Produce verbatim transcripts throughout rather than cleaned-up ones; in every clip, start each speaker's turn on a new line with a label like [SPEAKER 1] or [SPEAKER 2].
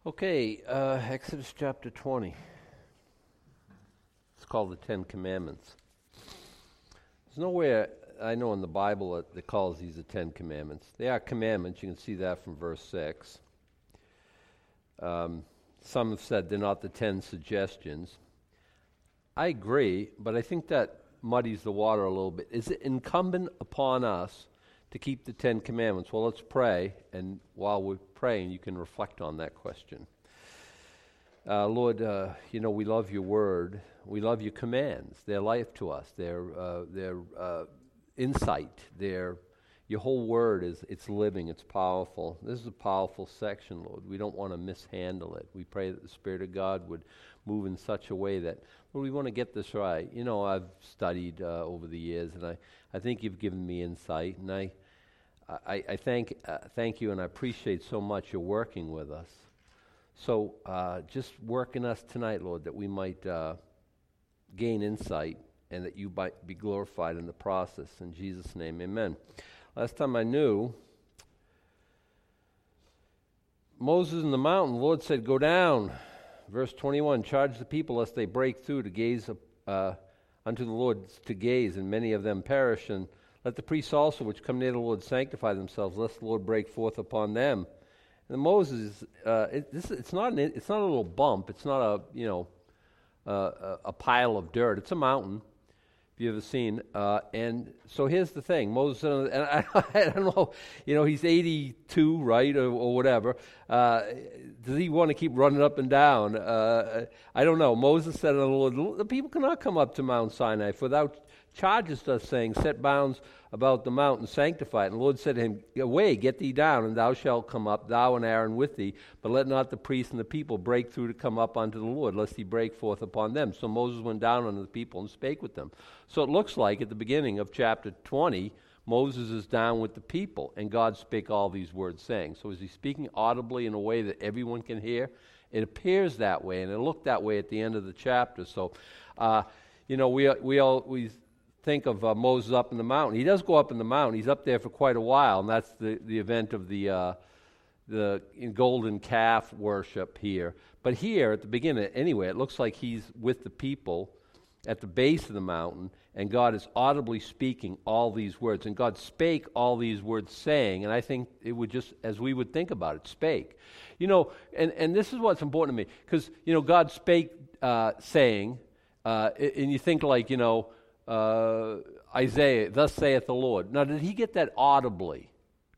[SPEAKER 1] Okay, uh, Exodus chapter twenty. It's called the Ten Commandments. There's nowhere I know in the Bible that, that calls these the Ten Commandments. They are commandments. You can see that from verse six. Um, some have said they're not the ten suggestions. I agree, but I think that muddies the water a little bit. Is it incumbent upon us to keep the Ten Commandments? Well, let's pray, and while we're praying, you can reflect on that question. Uh, Lord, uh, you know, we love your word. We love your commands. They're life to us. They're, uh, they're uh, insight. They're, your whole word is it's living. It's powerful. This is a powerful section, Lord. We don't want to mishandle it. We pray that the Spirit of God would move in such a way that, Lord, we want to get this right. You know, I've studied uh, over the years, and I, I think you've given me insight, and I I, I thank uh, thank you, and I appreciate so much you're working with us. So uh, just work in us tonight, Lord, that we might uh, gain insight and that you might be glorified in the process. In Jesus' name, amen. Last time I knew, Moses in the mountain, the Lord said, go down. Verse twenty-one, charge the people lest they break through to gaze uh, unto the Lord to gaze, and many of them perish, and let the priests also, which come near the Lord, sanctify themselves, lest the Lord break forth upon them. And Moses, uh, it, this, it's not an, it's not a little bump. It's not a you know uh, a, a pile of dirt. It's a mountain. If you ever seen. Uh, and so here's the thing, Moses, and I, I don't know, you know, he's eighty-two, right, or, or whatever. Uh, does he want to keep running up and down? Uh, I don't know. Moses said to the Lord, the people cannot come up to Mount Sinai, for thou chargest us, saying, set bounds about the mountain, sanctify it. And the Lord said to him, away, get thee down, and thou shalt come up, thou and Aaron with thee, but let not the priests and the people break through to come up unto the Lord, lest he break forth upon them. So Moses went down unto the people and spake with them. So it looks like at the beginning of chapter twenty, Moses is down with the people, and God spake all these words, saying. So is he speaking audibly in a way that everyone can hear? It appears that way, and it looked that way at the end of the chapter. So, uh, you know, we we all we think of uh, Moses up in the mountain. He does go up in the mountain. He's up there for quite a while, and that's the, the event of the uh, the golden calf worship here. But here at the beginning, anyway, it looks like he's with the people at the base of the mountain, and God is audibly speaking all these words. And God spake all these words, saying, and I think it would just, as we would think about it, spake. You know, and, and this is what's important to me, because, you know, God spake uh, saying, uh, and you think like, you know, Uh, Isaiah, thus saith the Lord. Now, did he get that audibly?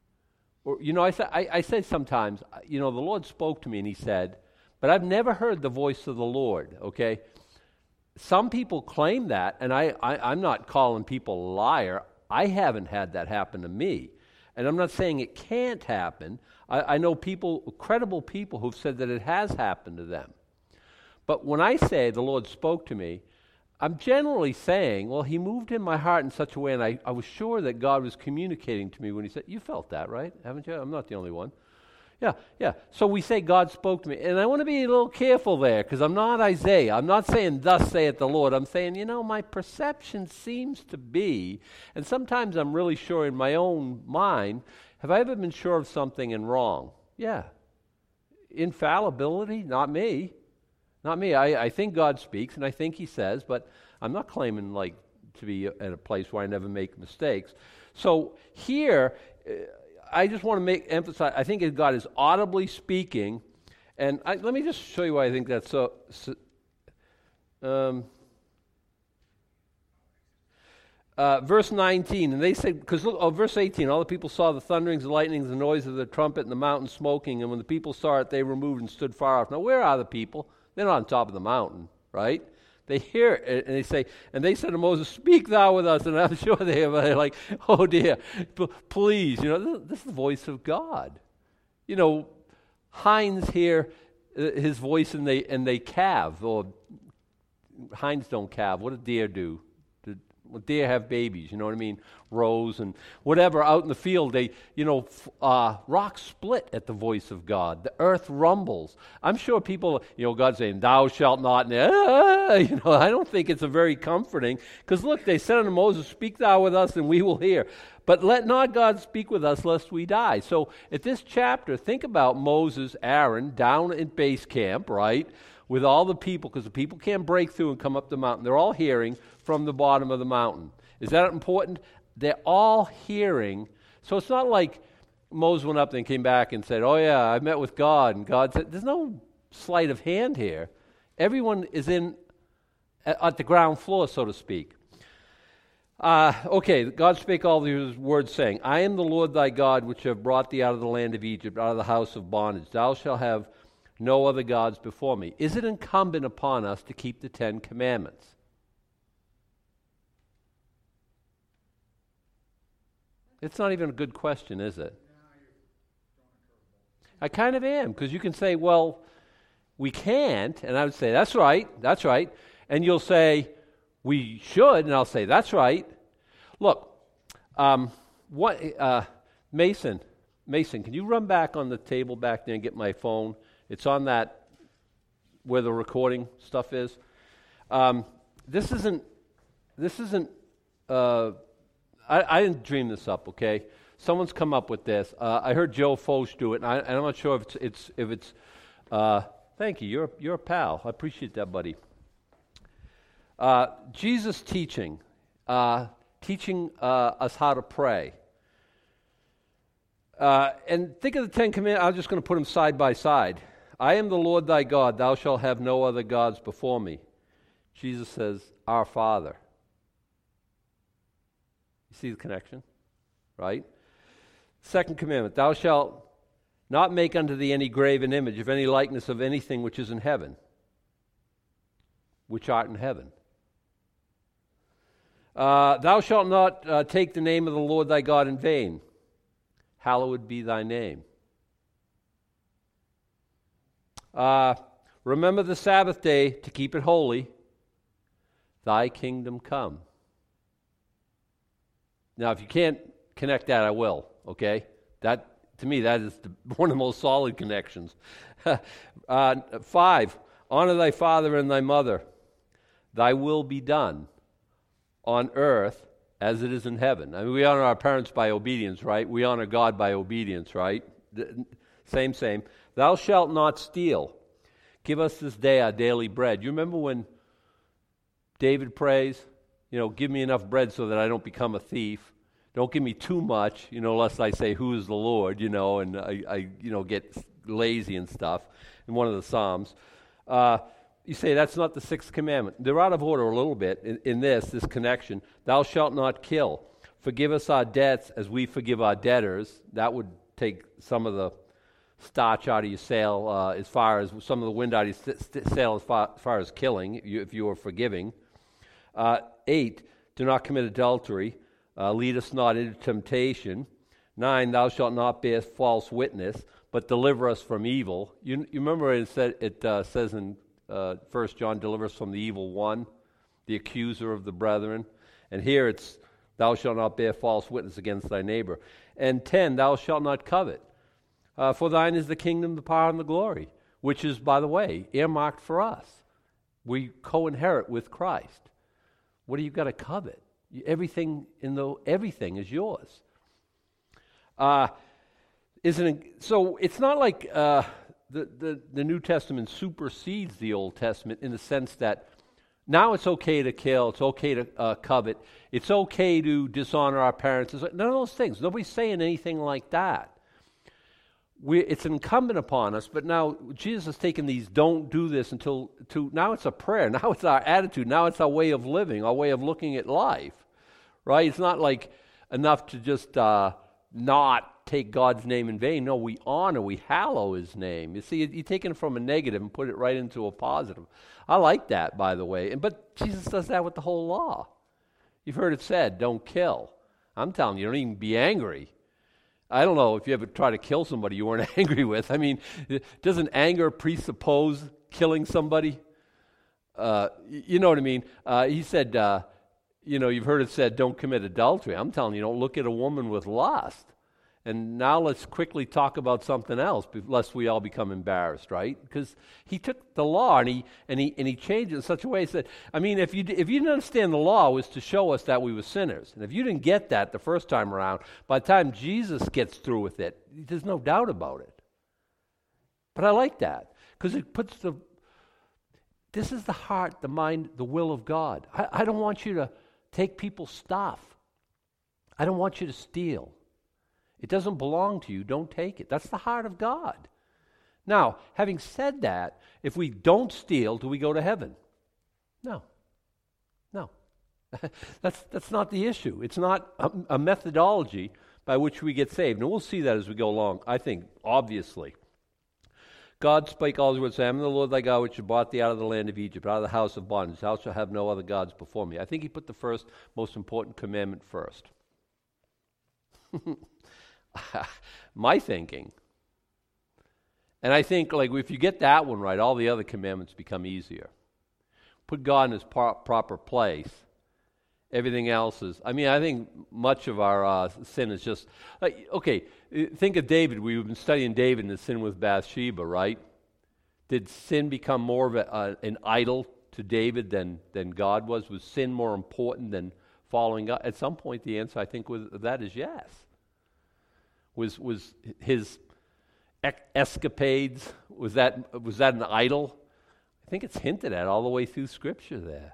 [SPEAKER 1] Or, you know, I, say, I, I say sometimes, you know, the Lord spoke to me and he said, but I've never heard the voice of the Lord, okay? Some people claim that, and I, I, I'm not calling people a liar. I haven't had that happen to me. And I'm not saying it can't happen. I, I know people, credible people who've said that it has happened to them. But when I say the Lord spoke to me, I'm generally saying, well, he moved in my heart in such a way, and I, I was sure that God was communicating to me when he said, you felt that, right? Haven't you? I'm not the only one. Yeah, yeah. So we say God spoke to me. And I want to be a little careful there, because I'm not Isaiah. I'm not saying, thus saith the Lord. I'm saying, you know, my perception seems to be, and sometimes I'm really sure in my own mind, have I ever been sure of something and wrong? Yeah. Infallibility? Not me. Not me. I, I think God speaks, and I think he says, but I'm not claiming like to be at a place where I never make mistakes. So here, uh, I just want to make emphasize, I think God is audibly speaking, and I, let me just show you why I think that's so. so um, uh, verse nineteen, and they said, because look, oh, verse eighteen, all the people saw the thunderings, the lightnings, the noise of the trumpet, and the mountain smoking, and when the people saw it, they removed and stood far off. Now, where are the people? They're not on top of the mountain, right? They hear it, and they say, and they said to Moses, speak thou with us. And I'm sure they are they're like, oh dear, p- please, you know, this, this is the voice of God. You know, hinds hear uh, his voice and they and they calve, or hinds don't calve. What do deer do? do deer have babies, you know what I mean? Roes and whatever out in the field, they, you know, f- uh, rocks split at the voice of God. The earth rumbles. I'm sure people, you know, God's saying, thou shalt not, and, ah, you know, I don't think it's a very comforting, because look, they said unto Moses, speak thou with us and we will hear. But let not God speak with us lest we die. So at this chapter, think about Moses, Aaron, down at base camp, right? With all the people, because the people can't break through and come up the mountain. They're all hearing from the bottom of the mountain. Is that important? They're all hearing. So it's not like Moses went up and came back and said, oh yeah, I met with God. And God said, there's no sleight of hand here. Everyone is in at, at the ground floor, so to speak. Uh, okay, God spake all these words, saying, I am the Lord thy God, which have brought thee out of the land of Egypt, out of the house of bondage. Thou shalt have no other gods before me. Is it incumbent upon us to keep the Ten Commandments? It's not even a good question, is it? I kind of am, because you can say, well, we can't, and I would say, that's right, that's right. And you'll say, we should, and I'll say, that's right. Look, um, what, uh, Mason, Mason, can you run back on the table back there and get my phone? It's on that, where the recording stuff is. Um, this isn't, this isn't, uh, I, I didn't dream this up, okay? Someone's come up with this. Uh, I heard Joe Foch do it, and, I, and I'm not sure if it's, it's if it's, uh, thank you, you're, you're a pal. I appreciate that, buddy. Uh, Jesus teaching, uh, teaching uh, us how to pray. Uh, and think of the Ten Commandments. I'm just going to put them side by side. I am the Lord thy God. Thou shalt have no other gods before me. Jesus says, our Father. You see the connection? Right? Second commandment, thou shalt not make unto thee any graven image of any likeness of anything which is in heaven, which art in heaven. Uh, thou shalt not uh, take the name of the Lord thy God in vain. Hallowed be thy name. Uh, remember the Sabbath day to keep it holy. Thy kingdom come. Now, if you can't connect that, I will, okay? That, to me, that is the, one of the most solid connections. uh, five, honor thy father and thy mother. Thy will be done on earth as it is in heaven. I mean, we honor our parents by obedience, right? We honor God by obedience, right? Same, same. Thou shalt not steal. Give us this day our daily bread. You remember when David prays, you know, give me enough bread so that I don't become a thief. Don't give me too much, you know, lest I say, who is the Lord, you know, and I, I you know, get lazy and stuff in one of the Psalms. Uh, you say that's not the sixth commandment. They're out of order a little bit in, in this, this connection. Thou shalt not kill. Forgive us our debts as we forgive our debtors. That would take some of the starch out of your sail uh, as far as some of the wind out of your st- st- sail as far, as far as killing, if you, if you are forgiving. Uh, eight, do not commit adultery. Uh, lead us not into temptation. Nine, thou shalt not bear false witness, but deliver us from evil. You, you remember it, said, it uh, says in uh, First John, deliver us from the evil one, the accuser of the brethren. And here it's, thou shalt not bear false witness against thy neighbor. And ten, thou shalt not covet. Uh, for thine is the kingdom, the power, and the glory, which is, by the way, earmarked for us. We co-inherit with Christ. What do you got to covet? Everything in the everything is yours. Uh, isn't it, so it's not like uh, the, the the New Testament supersedes the Old Testament in the sense that now it's okay to kill, it's okay to uh, covet, it's okay to dishonor our parents. It's like, none of those things. Nobody's saying anything like that. We, it's incumbent upon us, but now Jesus has taken these don't do this until, to, now it's a prayer, now it's our attitude, now it's our way of living, our way of looking at life, right? It's not like enough to just uh, not take God's name in vain. No, we honor, we hallow His name. You see, you're taking it from a negative and put it right into a positive. I like that, by the way, and but Jesus does that with the whole law. You've heard it said, don't kill. I'm telling you, don't even be angry. I don't know if you ever try to kill somebody you weren't angry with. I mean, doesn't anger presuppose killing somebody? Uh, you know what I mean? Uh, he said, uh, you know, you've heard it said, don't commit adultery. I'm telling you, don't look at a woman with lust. And now let's quickly talk about something else, lest we all become embarrassed, right? Because he took the law and he and he and he changed it in such a way. He said, I mean, if you if you didn't understand the law, it was to show us that we were sinners. And if you didn't get that the first time around, by the time Jesus gets through with it, there's no doubt about it. But I like that because it puts the. This is the heart, the mind, the will of God. I, I don't want you to take people's stuff. I don't want you to steal. It doesn't belong to you. Don't take it. That's the heart of God. Now, having said that, if we don't steal, do we go to heaven? No. No. that's that's not the issue. It's not a, a methodology by which we get saved. And we'll see that as we go along, I think, obviously. God spake all his words, saying, I am the Lord thy God, which brought thee out of the land of Egypt, out of the house of bondage. Thou shalt have no other gods before me. I think he put the first, most important commandment first. My thinking. And I think, like, if you get that one right, all the other commandments become easier. Put God in his pro- proper place. Everything else is, I mean, I think much of our uh, sin is just, like, okay, think of David. We've been studying David and the sin with Bathsheba, right? Did sin become more of a, uh, an idol to David than, than God was? Was sin more important than following God? At some point, the answer, I think, was that is yes. Was was his ec- escapades, was that was that an idol? I think it's hinted at all the way through Scripture there.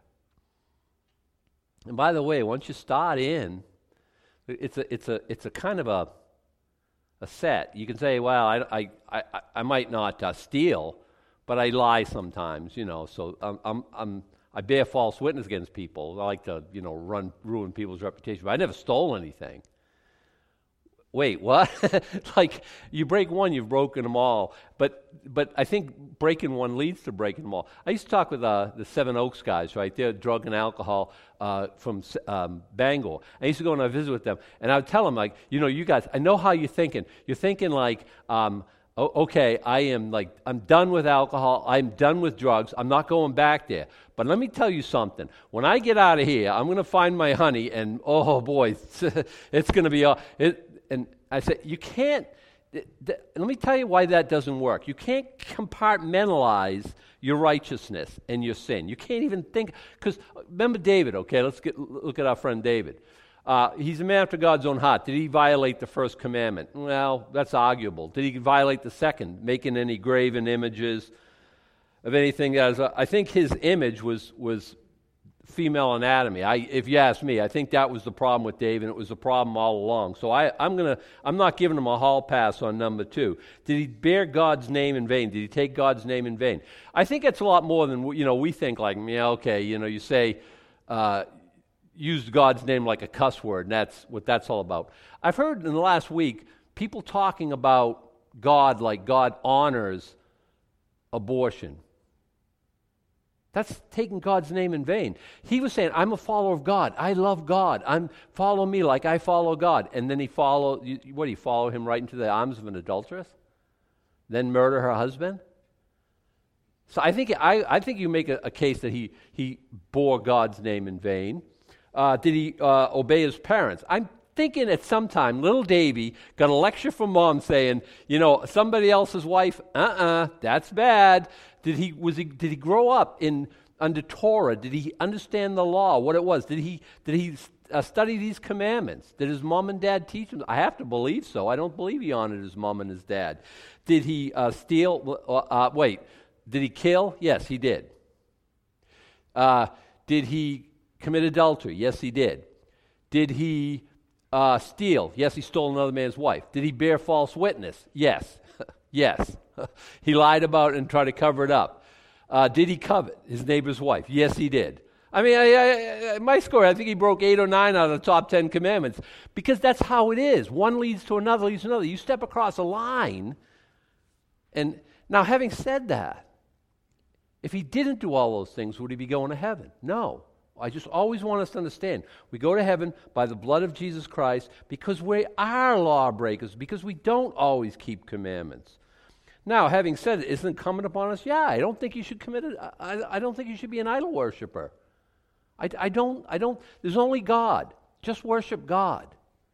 [SPEAKER 1] And by the way, once you start in, it's a it's a it's a kind of a a set. You can say, well, I I I, I might not uh, steal, but I lie sometimes, you know. So I'm I'm, I'm I bear false witness against people. I like to, you know, run ruin people's reputation, but I never stole anything. Wait, what? Like, you break one, you've broken them all. But but I think breaking one leads to breaking them all. I used to talk with uh, the Seven Oaks guys, right? They're drug and alcohol uh, from um, Bangor. I used to go and I visit with them, and I would tell them, like, you know, you guys, I know how you're thinking. You're thinking like, um, oh, okay, I am like, I'm done with alcohol. I'm done with drugs. I'm not going back there. But let me tell you something. When I get out of here, I'm going to find my honey, and oh boy, it's, it's going to be all. It, And I said, you can't, th- th- let me tell you why that doesn't work. You can't compartmentalize your righteousness and your sin. You can't even think, because remember David, okay, let's get look at our friend David. Uh, he's a man after God's own heart. Did he violate the first commandment? Well, that's arguable. Did he violate the second, making any graven images of anything? As a, I think his image was was female anatomy. I, if you ask me, I think that was the problem with Dave, and it was a problem all along. So I, I'm gonna, I'm not giving him a hall pass on number two. Did he bear God's name in vain? Did he take God's name in vain? I think it's a lot more than, you know, we think. Like, yeah, okay, you know, you say, uh, use God's name like a cuss word, and that's what that's all about. I've heard in the last week people talking about God like God honors abortion. That's taking God's name in vain. He was saying, I'm a follower of God. I love God. I'm follow me like I follow God. And then he follow, what, he follow him right into the arms of an adulteress? Then murder her husband? So I think I, I think you make a, a case that he, he bore God's name in vain. Uh, did he uh, obey his parents? I'm thinking at some time, little Davy got a lecture from mom saying, you know, somebody else's wife, uh-uh, that's bad. Did he was he did he grow up in under Torah? Did he understand the law, what it was? Did he did he uh, study these commandments? Did his mom and dad teach him? I have to believe so. I don't believe he honored his mom and his dad. Did he uh, steal? Uh, uh, wait, did he kill? Yes, he did. Uh, did he commit adultery? Yes, he did. Did he uh, steal? Yes, he stole another man's wife. Did he bear false witness? Yes. Yes. He lied about it and tried to cover it up. Uh, did he covet his neighbor's wife? Yes, he did. I mean, I, I, my score, I think he broke eight or nine out of the top ten commandments, because that's how it is. One leads to another, leads to another. You step across a line, and now having said that, if he didn't do all those things, would he be going to heaven? No. I just always want us to understand, we go to heaven by the blood of Jesus Christ because we are lawbreakers, because we don't always keep commandments. Now, having said it, isn't it incumbent upon us? Yeah, I don't think you should commit it. I, I don't think you should be an idol worshiper. I, I don't, I don't, there's only God. Just worship God.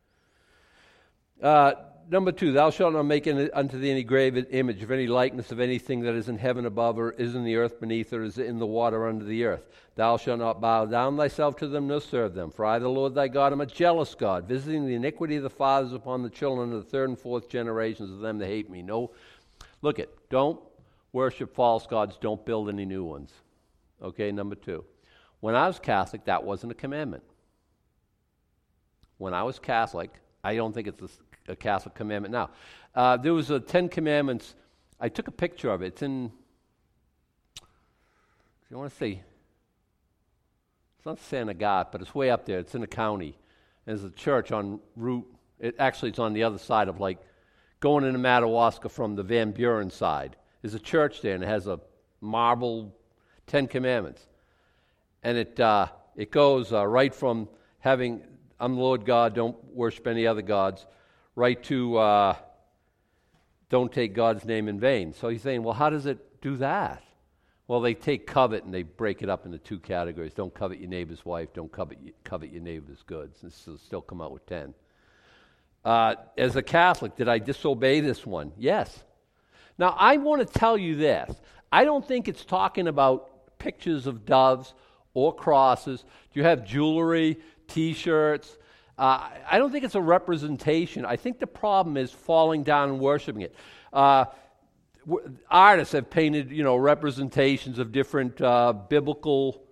[SPEAKER 1] Uh, number two, thou shalt not make any, unto thee any graven image of any likeness of anything that is in heaven above, or is in the earth beneath, or is in the water under the earth. Thou shalt not bow down thyself to them, nor serve them. For I, the Lord thy God, am a jealous God, visiting the iniquity of the fathers upon the children of the third and fourth generations of them that hate me. No, look it, don't worship false gods, don't build any new ones. Okay, number two. When I was Catholic, that wasn't a commandment. When I was Catholic, I don't think it's a, a Catholic commandment now. Uh, there was a Ten Commandments. I took a picture of it. It's in, I want to say, it's not Saint Agathe, but it's way up there. It's in the county. And there's a church on route. It, actually, it's on the other side of, like, going into Madawaska from the Van Buren side. There's a church there, and it has a marble Ten Commandments. And it uh, it goes uh, right from having, I'm the Lord God, don't worship any other gods, right to uh, don't take God's name in vain. So he's saying, well, how does it do that? Well, they take covet and they break it up into two categories. Don't covet your neighbor's wife, don't covet, covet your neighbor's goods. And so still come out with ten. Uh, as a Catholic, did I disobey this one? Yes. Now, I want to tell you this. I don't think it's talking about pictures of doves or crosses. Do you have jewelry, T-shirts? Uh, I don't think it's a representation. I think the problem is falling down and worshiping it. Uh, w- artists have painted, you know, representations of different uh, biblical,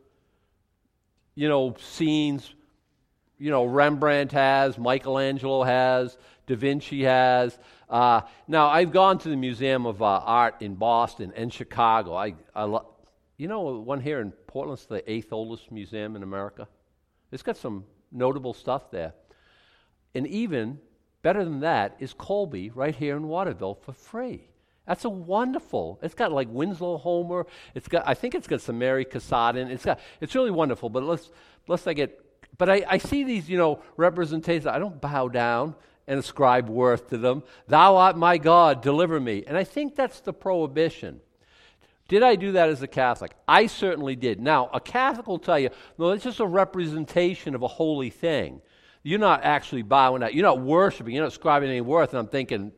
[SPEAKER 1] you know, scenes. You know, Rembrandt has, Michelangelo has, Da Vinci has. Uh, now, I've gone to the Museum of uh, Art in Boston and Chicago. I, I lo- you know, one here in Portland's the eighth oldest museum in America. It's got some notable stuff there. And even better than that is Colby right here in Waterville for free. That's a wonderful. It's got like Winslow Homer. It's got. I think it's got some Mary Cassatt in. It's got. It's really wonderful. But let's let's I get. But I, I see these, you know, representations. I don't bow down and ascribe worth to them. Thou art my God, deliver me. And I think that's the prohibition. Did I do that as a Catholic? I certainly did. Now, a Catholic will tell you, no, it's just a representation of a holy thing. You're not actually bowing down. You're not worshiping. You're not ascribing any worth. And I'm thinking,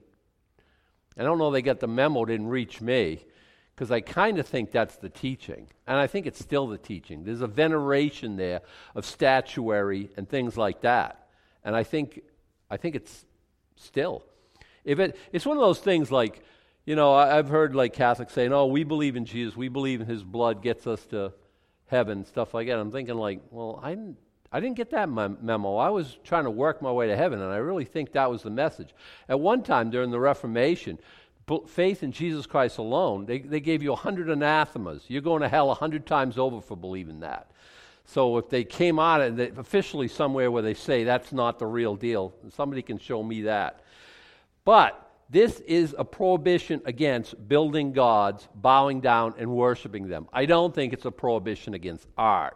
[SPEAKER 1] I don't know they got the memo, didn't reach me, because I kind of think that's the teaching. And I think it's still the teaching. There's a veneration there of statuary and things like that. And I think I think it's still. If it, it's one of those things like, you know, I, I've heard like Catholics saying, oh, we believe in Jesus, we believe in his blood gets us to heaven, stuff like that. I'm thinking like, well, I didn't, I didn't get that mem- memo. I was trying to work my way to heaven, and I really think that was the message. At one time during the Reformation, faith in Jesus Christ alone, they, they gave you a hundred anathemas. You're going to hell a hundred times over for believing that. So if they came out and they, officially somewhere where they say that's not the real deal, somebody can show me that. But this is a prohibition against building gods, bowing down, and worshiping them. I don't think it's a prohibition against art.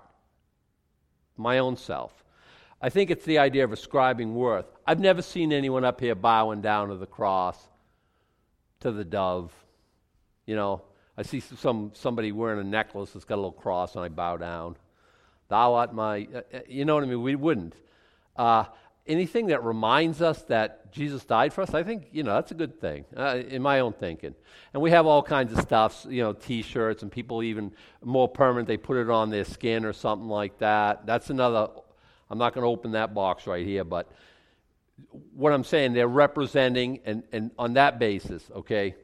[SPEAKER 1] My own self. I think it's the idea of ascribing worth. I've never seen anyone up here bowing down to the cross, to the dove. You know, I see some somebody wearing a necklace that's got a little cross, and I bow down. Thou art my, uh, you know what I mean? We wouldn't. Uh, anything that reminds us that Jesus died for us, I think, you know, that's a good thing, uh, in my own thinking. And we have all kinds of stuff, you know, T-shirts, and people even more permanent, they put it on their skin or something like that. That's another, I'm not going to open that box right here, but what I'm saying, they're representing, and, and on that basis, okay?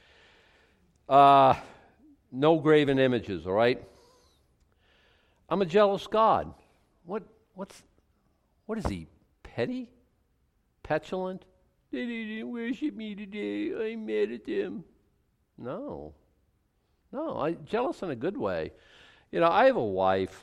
[SPEAKER 1] Uh, no graven images, all right? I'm a jealous God. What? What's? What is he? Petty? Petulant? They didn't worship me today. I'm mad at them. No. No, I jealous in a good way. You know, I have a wife.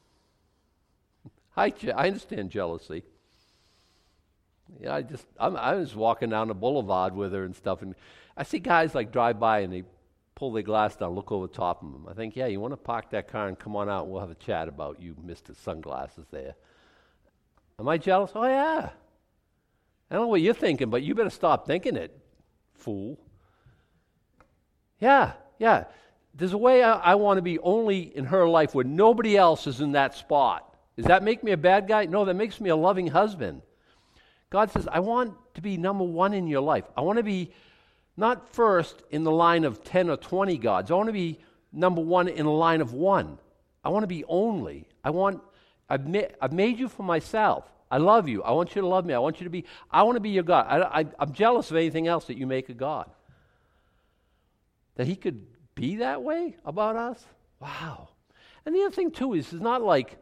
[SPEAKER 1] I, je- I understand jealousy. Yeah, I just I'm, I was walking down the boulevard with her and stuff, and I see guys like drive by and they pull their glass down, look over the top of them. I think, yeah, you want to park that car and come on out, and we'll have a chat about you, Mister Sunglasses there. Am I jealous? Oh, yeah. I don't know what you're thinking, but you better stop thinking it, fool. Yeah, yeah. there's a way I, I want to be only in her life where nobody else is in that spot. Does that make me a bad guy? No, that makes me a loving husband. God says, I want to be number one in your life. I want to be not first in the line of ten or twenty gods. I want to be number one in a line of one. I want to be only. I want, I've, ma- I've made you for myself. I love you. I want you to love me. I want you to be, I want to be your God. I, I, I'm jealous of anything else that you make a God. That he could be that way about us? Wow. And the other thing too is, it's not like,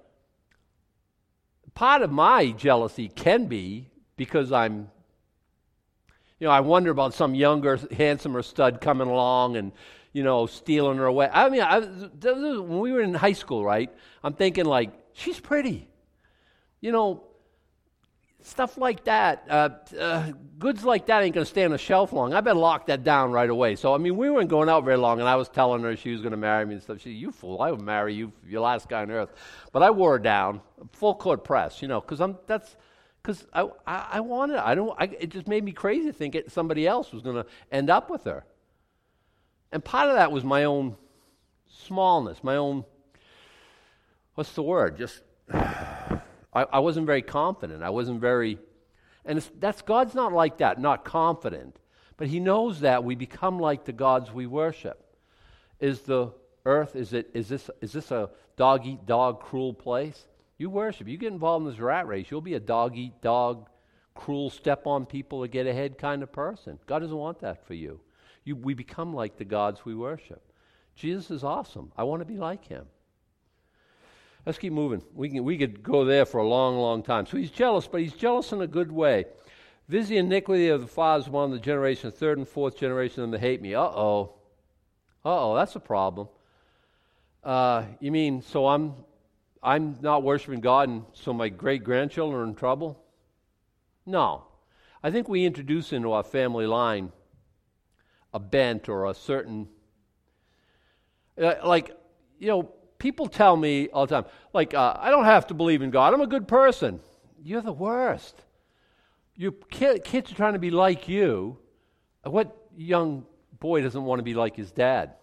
[SPEAKER 1] part of my jealousy can be because I'm, you know, I wonder about some younger, handsomer stud coming along and, you know, stealing her away. I mean, I, when we were in high school, right, I'm thinking like, she's pretty. You know, stuff like that, uh, uh, goods like that ain't going to stay on the shelf long. I better lock that down right away. So, I mean, we weren't going out very long, and I was telling her she was going to marry me and stuff. She said, you fool, I would marry you, your last guy on earth. But I wore her down, full court press, you know, because I'm, that's, because I, I, I wanted, I don't, I, it just made me crazy to think it, somebody else was going to end up with her. And part of that was my own smallness, my own, what's the word, just... I, I wasn't very confident. I wasn't very, and it's, that's God's not like that, not confident. But he knows that we become like the gods we worship. Is the earth, is it, is this, is this a dog-eat-dog cruel place? You worship, you get involved in this rat race, you'll be a dog-eat-dog, cruel, step-on-people to get ahead kind of person. God doesn't want that for you. you. We become like the gods we worship. Jesus is awesome. I want to be like him. Let's keep moving. We can we could go there for a long, long time. So he's jealous, but he's jealous in a good way. Visit the iniquity of the fathers among the generation, third and fourth generation of them that hate me. Uh-oh. Uh-oh, that's a problem. Uh, you mean, so I'm I'm not worshiping God, and so my great-grandchildren are in trouble? No. I think we introduce into our family line a bent or a certain, uh, like, you know, people tell me all the time, like, uh, I don't have to believe in God. I'm a good person. You're the worst. Your kid, kids are trying to be like you. What young boy doesn't want to be like his dad?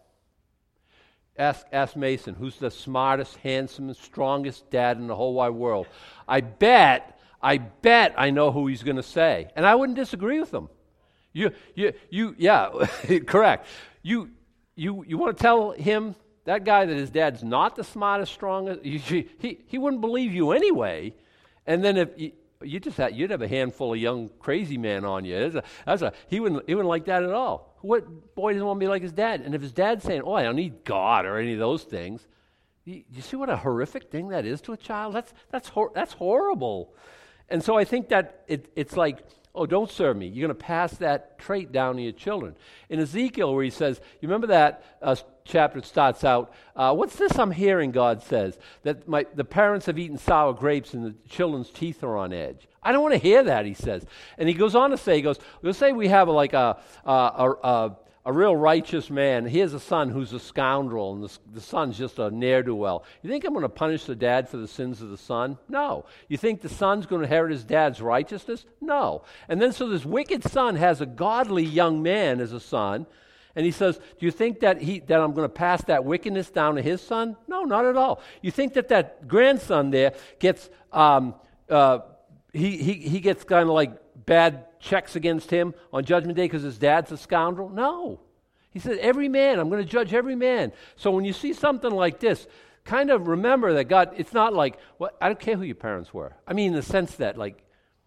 [SPEAKER 1] Ask, ask Mason, who's the smartest, handsomest, strongest dad in the whole wide world. I bet, I bet I know who he's going to say. And I wouldn't disagree with him. You, you, you, yeah, correct. You, you, you want to tell him, that guy, that his dad's not the smartest, strongest, you, he he wouldn't believe you anyway. And then if you, you just had, you'd have a handful of young crazy man on you. That's a, that's a, he wouldn't he wouldn't like that at all. What boy doesn't want to be like his dad? And if his dad's saying, "Oh, I don't need God" or any of those things, you, you see what a horrific thing that is to a child. That's that's hor- that's horrible. And so I think that it, it's like, oh, don't serve me. You're going to pass that trait down to your children. In Ezekiel, where he says, you remember that uh, chapter starts out, uh, what's this I'm hearing, God says, that my, the parents have eaten sour grapes and the children's teeth are on edge. I don't want to hear that, he says. And he goes on to say, he goes, let's say we have a, like a, a, a, a a real righteous man. He has a son who's a scoundrel, and the, the son's just a ne'er-do-well. You think I'm going to punish the dad for the sins of the son? No. You think the son's going to inherit his dad's righteousness? No. And then so this wicked son has a godly young man as a son, and he says, do you think that he that I'm going to pass that wickedness down to his son? No, not at all. You think that that grandson there gets, um, uh, he, he, he gets kind of like bad checks against him on Judgment Day because his dad's a scoundrel? No. He said, every man, I'm going to judge every man. So when you see something like this, kind of remember that God, it's not like, well, I don't care who your parents were. I mean, in the sense that, like,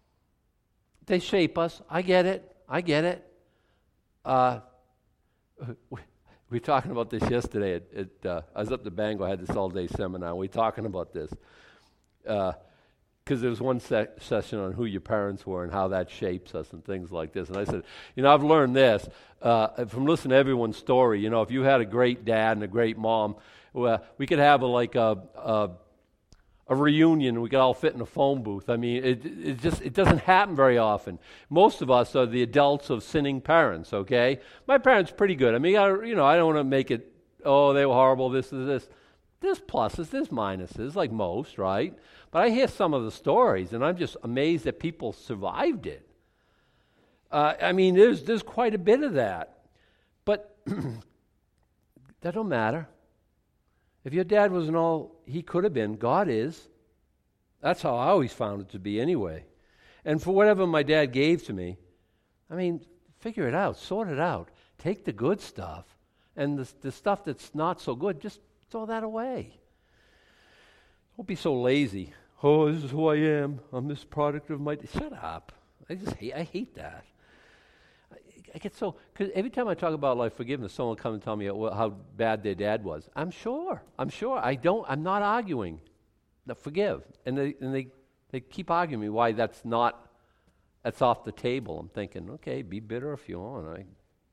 [SPEAKER 1] they shape us. I get it. I get it. Uh, we were talking about this yesterday. At, at, uh, I was up to Bangor. I had this all-day seminar. We were talking about this. Uh, Because there was one se- session on who your parents were and how that shapes us and things like this. And I said, you know, I've learned this uh, from listening to everyone's story. You know, if you had a great dad and a great mom, well, we could have a, like a, a a reunion and we could all fit in a phone booth. I mean, it it just it doesn't happen very often. Most of us are the adults of sinning parents. Okay, my parents are pretty good. I mean, I, you know, I don't want to make it. Oh, they were horrible. This is this. There's pluses, there's minuses, like most, right? But I hear some of the stories, and I'm just amazed that people survived it. Uh, I mean, there's there's quite a bit of that. But That don't matter. If your dad wasn't all he could have been, God is. That's how I always found it to be anyway. And for whatever my dad gave to me, I mean, figure it out, sort it out. Take the good stuff, and the, the stuff that's not so good, just throw that away. Don't be so lazy. Oh, this is who I am. I'm this product of my... Shut up. I just hate, I hate that. I, I get so... Because every time I talk about like forgiveness, someone will come and tell me how bad their dad was. I'm sure. I'm sure. I don't... I'm not arguing. No, forgive. And they and they, they keep arguing me why that's not... That's off the table. I'm thinking, okay, be bitter if you want.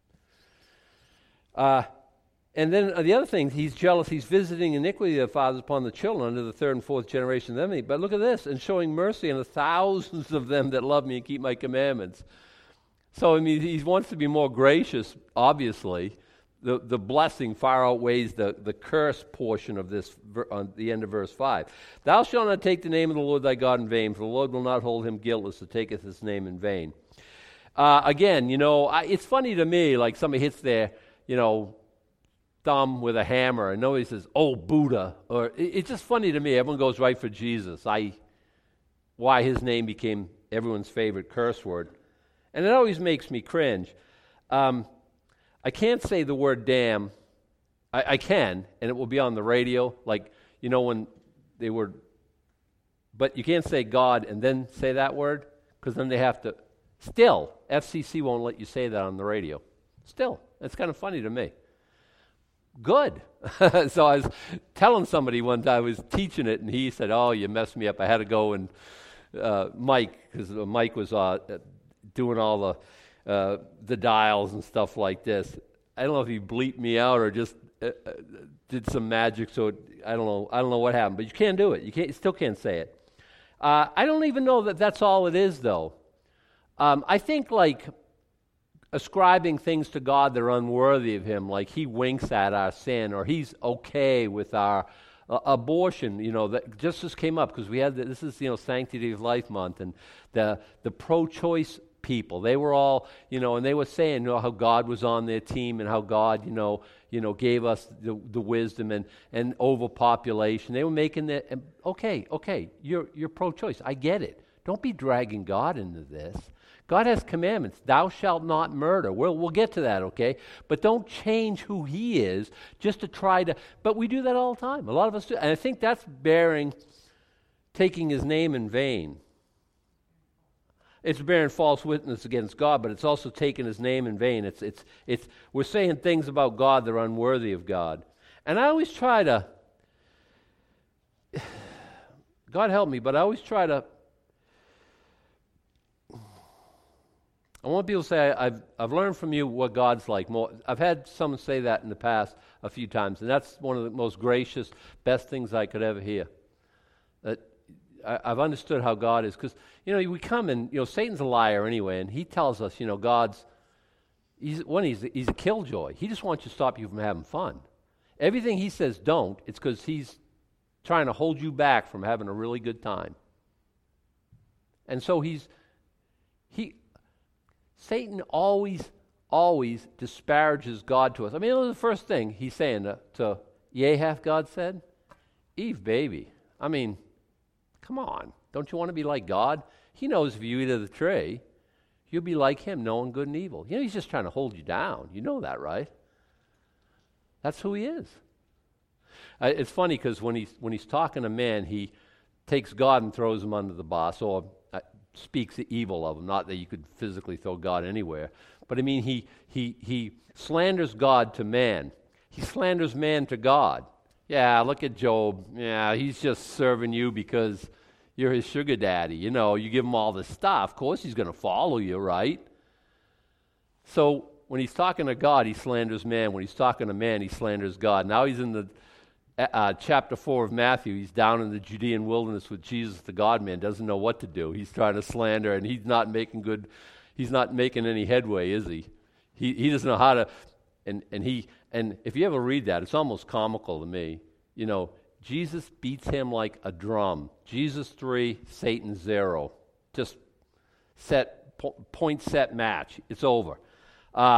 [SPEAKER 1] I... Uh... And then uh, the other thing, he's jealous. He's visiting iniquity of the fathers upon the children under the third and fourth generation of them. But look at this, and showing mercy on the thousands of them that love me and keep my commandments. So, I mean, he wants to be more gracious, obviously. The the blessing far outweighs the, the curse portion of this ver- on the end of verse five. Thou shalt not take the name of the Lord thy God in vain, for the Lord will not hold him guiltless that taketh his name in vain. Uh, again, you know, I, it's funny to me, like somebody hits their, you know, thumb with a hammer, and nobody says, "Oh, Buddha," or it, it's just funny to me. Everyone goes right for Jesus. I, why his name became everyone's favorite curse word, and it always makes me cringe. Um, I can't say the word "damn." I, I can, and it will be on the radio, like you know when they were. But you can't say God and then say that word, because then they have to. Still, F C C won't let you say that on the radio. Still, it's kind of funny to me. Good. So I was telling somebody one time, I was teaching it, and he said, "Oh, you messed me up. I had to go and uh, Mike, because Mike was uh, doing all the uh, the dials and stuff like this. I don't know if he bleeped me out or just uh, did some magic. So it, I don't know. I don't know what happened, but you can't do it. You can't. You still can't say it. Uh, I don't even know that that's all it is, though. Um, I think like. Ascribing things to God that are unworthy of him, like he winks at our sin, or he's okay with our uh, abortion. You know, that just this came up because we had the, this is you know Sanctity of Life Month, and the the pro-choice people, they were all you know, and they were saying you know how God was on their team and how God you know you know gave us the, the wisdom and and overpopulation. They were making the okay, okay, you're you're pro-choice. I get it. Don't be dragging God into this. God has commandments. Thou shalt not murder. We'll, we'll get to that, okay? But don't change who he is just to try to... But we do that all the time. A lot of us do. And I think that's bearing, taking his name in vain. It's bearing false witness against God, but it's also taking his name in vain. It's, it's, it's, we're saying things about God that are unworthy of God. And I always try to... God help me, but I always try to... I want people to say, I've I've learned from you what God's like. More, I've had someone say that in the past a few times, and that's one of the most gracious, best things I could ever hear. That I, I've understood how God is, because you know we come and you know Satan's a liar anyway, and he tells us you know God's he's one he's he's a killjoy. He just wants to stop you from having fun. Everything he says don't, it's because he's trying to hold you back from having a really good time. And so he's he. Satan always, always disparages God to us. I mean, look at the first thing he's saying to, to yea hath God said? Eve, baby. I mean, come on. Don't you want to be like God? He knows if you eat of the tree, you'll be like him, knowing good and evil. You know, he's just trying to hold you down. You know that, right? That's who he is. Uh, it's funny because when he's, when he's talking to man, he takes God and throws him under the bus, or uh, speaks the evil of him. Not that you could physically throw God anywhere, but I mean he he he slanders God to man. He slanders man to God. Yeah, look at Job. Yeah, he's just serving you because you're his sugar daddy. You know, you give him all this stuff. Of course he's going to follow you, right? So when he's talking to God, he slanders man. When he's talking to man, he slanders God. Now he's in the Uh, chapter four of Matthew. He's down in the Judean wilderness with Jesus, the God-man, doesn't know what to do. He's trying to slander, and he's not making good, he's not making any headway, is he? He he doesn't know how to, and, and he, and if you ever read that, it's almost comical to me. You know, Jesus beats him like a drum. Jesus three, Satan zero. Just set, po- point set match. It's over. Uh,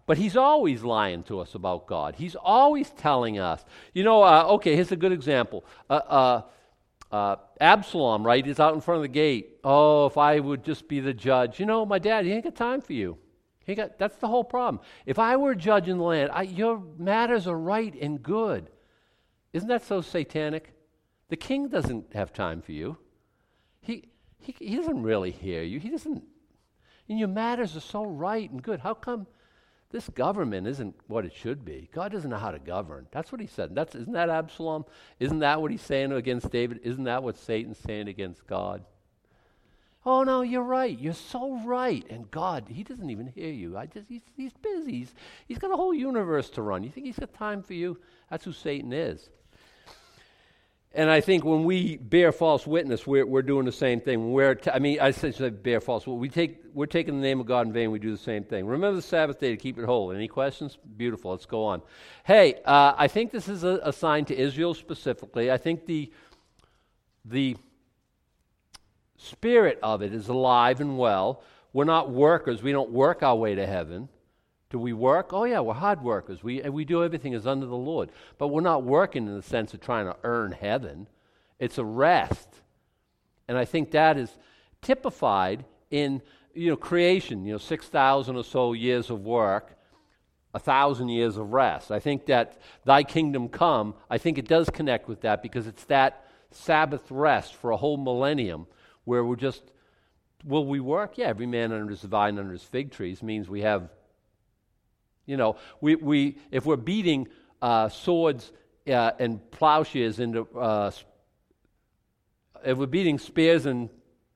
[SPEAKER 1] But he's always lying to us about God. He's always telling us. You know, uh, okay, here's a good example. Uh, uh, uh, Absalom, right, is out in front of the gate. Oh, if I would just be the judge. You know, my dad, he ain't got time for you. He ain't got, that's the whole problem. If I were a judge in the land, I, your matters are right and good. Isn't that so satanic? The king doesn't have time for you. He, he, he doesn't really hear you. He doesn't. And your matters are so right and good. How come this government isn't what it should be? God doesn't know how to govern. That's what he said. That's, isn't that Absalom? Isn't that what he's saying against David? Isn't that what Satan's saying against God? Oh, no, you're right. You're so right. And God, he doesn't even hear you. I just, he's, he's busy. He's, he's got a whole universe to run. You think he's got time for you? That's who Satan is. And I think when we bear false witness, we're, we're doing the same thing. When we're t- I mean, I essentially bear false witness. We take, we're taking the name of God in vain. We do the same thing. Remember the Sabbath day to keep it holy. Any questions? Beautiful. Let's go on. Hey, uh, I think this is a, a sign to Israel specifically. I think the the spirit of it is alive and well. We're not workers. We don't work our way to heaven. Do we work? Oh, yeah, we're hard workers. We we do everything as under the Lord. But we're not working in the sense of trying to earn heaven. It's a rest. And I think that is typified in, you know, creation, you know, six thousand or so years of work, one thousand years of rest. I think that thy kingdom come, I think it does connect with that because it's that Sabbath rest for a whole millennium where we're just, will we work? Yeah, every man under his vine, under his fig trees means we have. You know, we, we if we're beating uh, swords uh, and plowshares into, uh, if we're beating spears and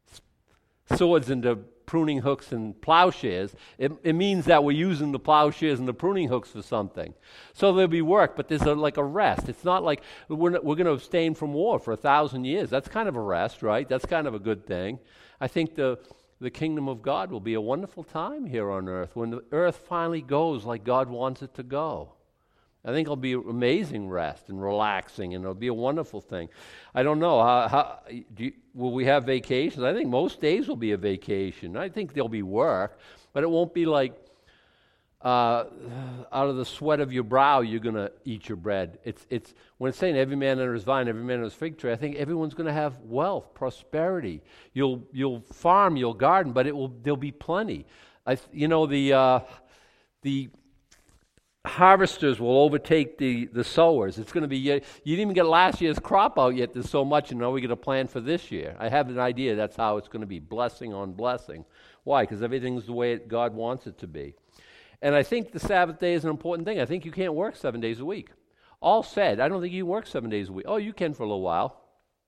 [SPEAKER 1] swords into pruning hooks and plowshares, it, it means that we're using the plowshares and the pruning hooks for something. So there'll be work, but there's a, like a rest. It's not like we're, we're going to abstain from war for a thousand years. That's kind of a rest, right? That's kind of a good thing. I think the The kingdom of God will be a wonderful time here on earth when the earth finally goes like God wants it to go. I think it'll be amazing rest and relaxing, and it'll be a wonderful thing. I don't know. How, how do you, will we have vacations? I think most days will be a vacation. I think there'll be work, but it won't be like uh, out of the sweat of your brow you're going to eat your bread. It's it's when it's saying every man under his vine, every man under his fig tree. I think everyone's going to have wealth, prosperity. You'll you'll farm, you'll garden, but it will there'll be plenty. I you know the uh, the harvesters will overtake the, the sowers. It's going to be, you didn't even get last year's crop out yet. There's so much, and now we get a plan for this year. I have an idea that's how it's going to be, blessing on blessing. Why? Because everything's the way it, God wants it to be. And I think the Sabbath day is an important thing. I think you can't work seven days a week. All said, I don't think you can work seven days a week. Oh, you can for a little while.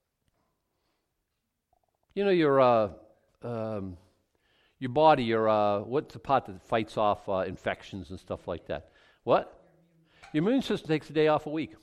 [SPEAKER 1] You know, your uh, um, your body, your uh, what's the part that fights off uh, infections and stuff like that? What? Your immune system takes a day off a week.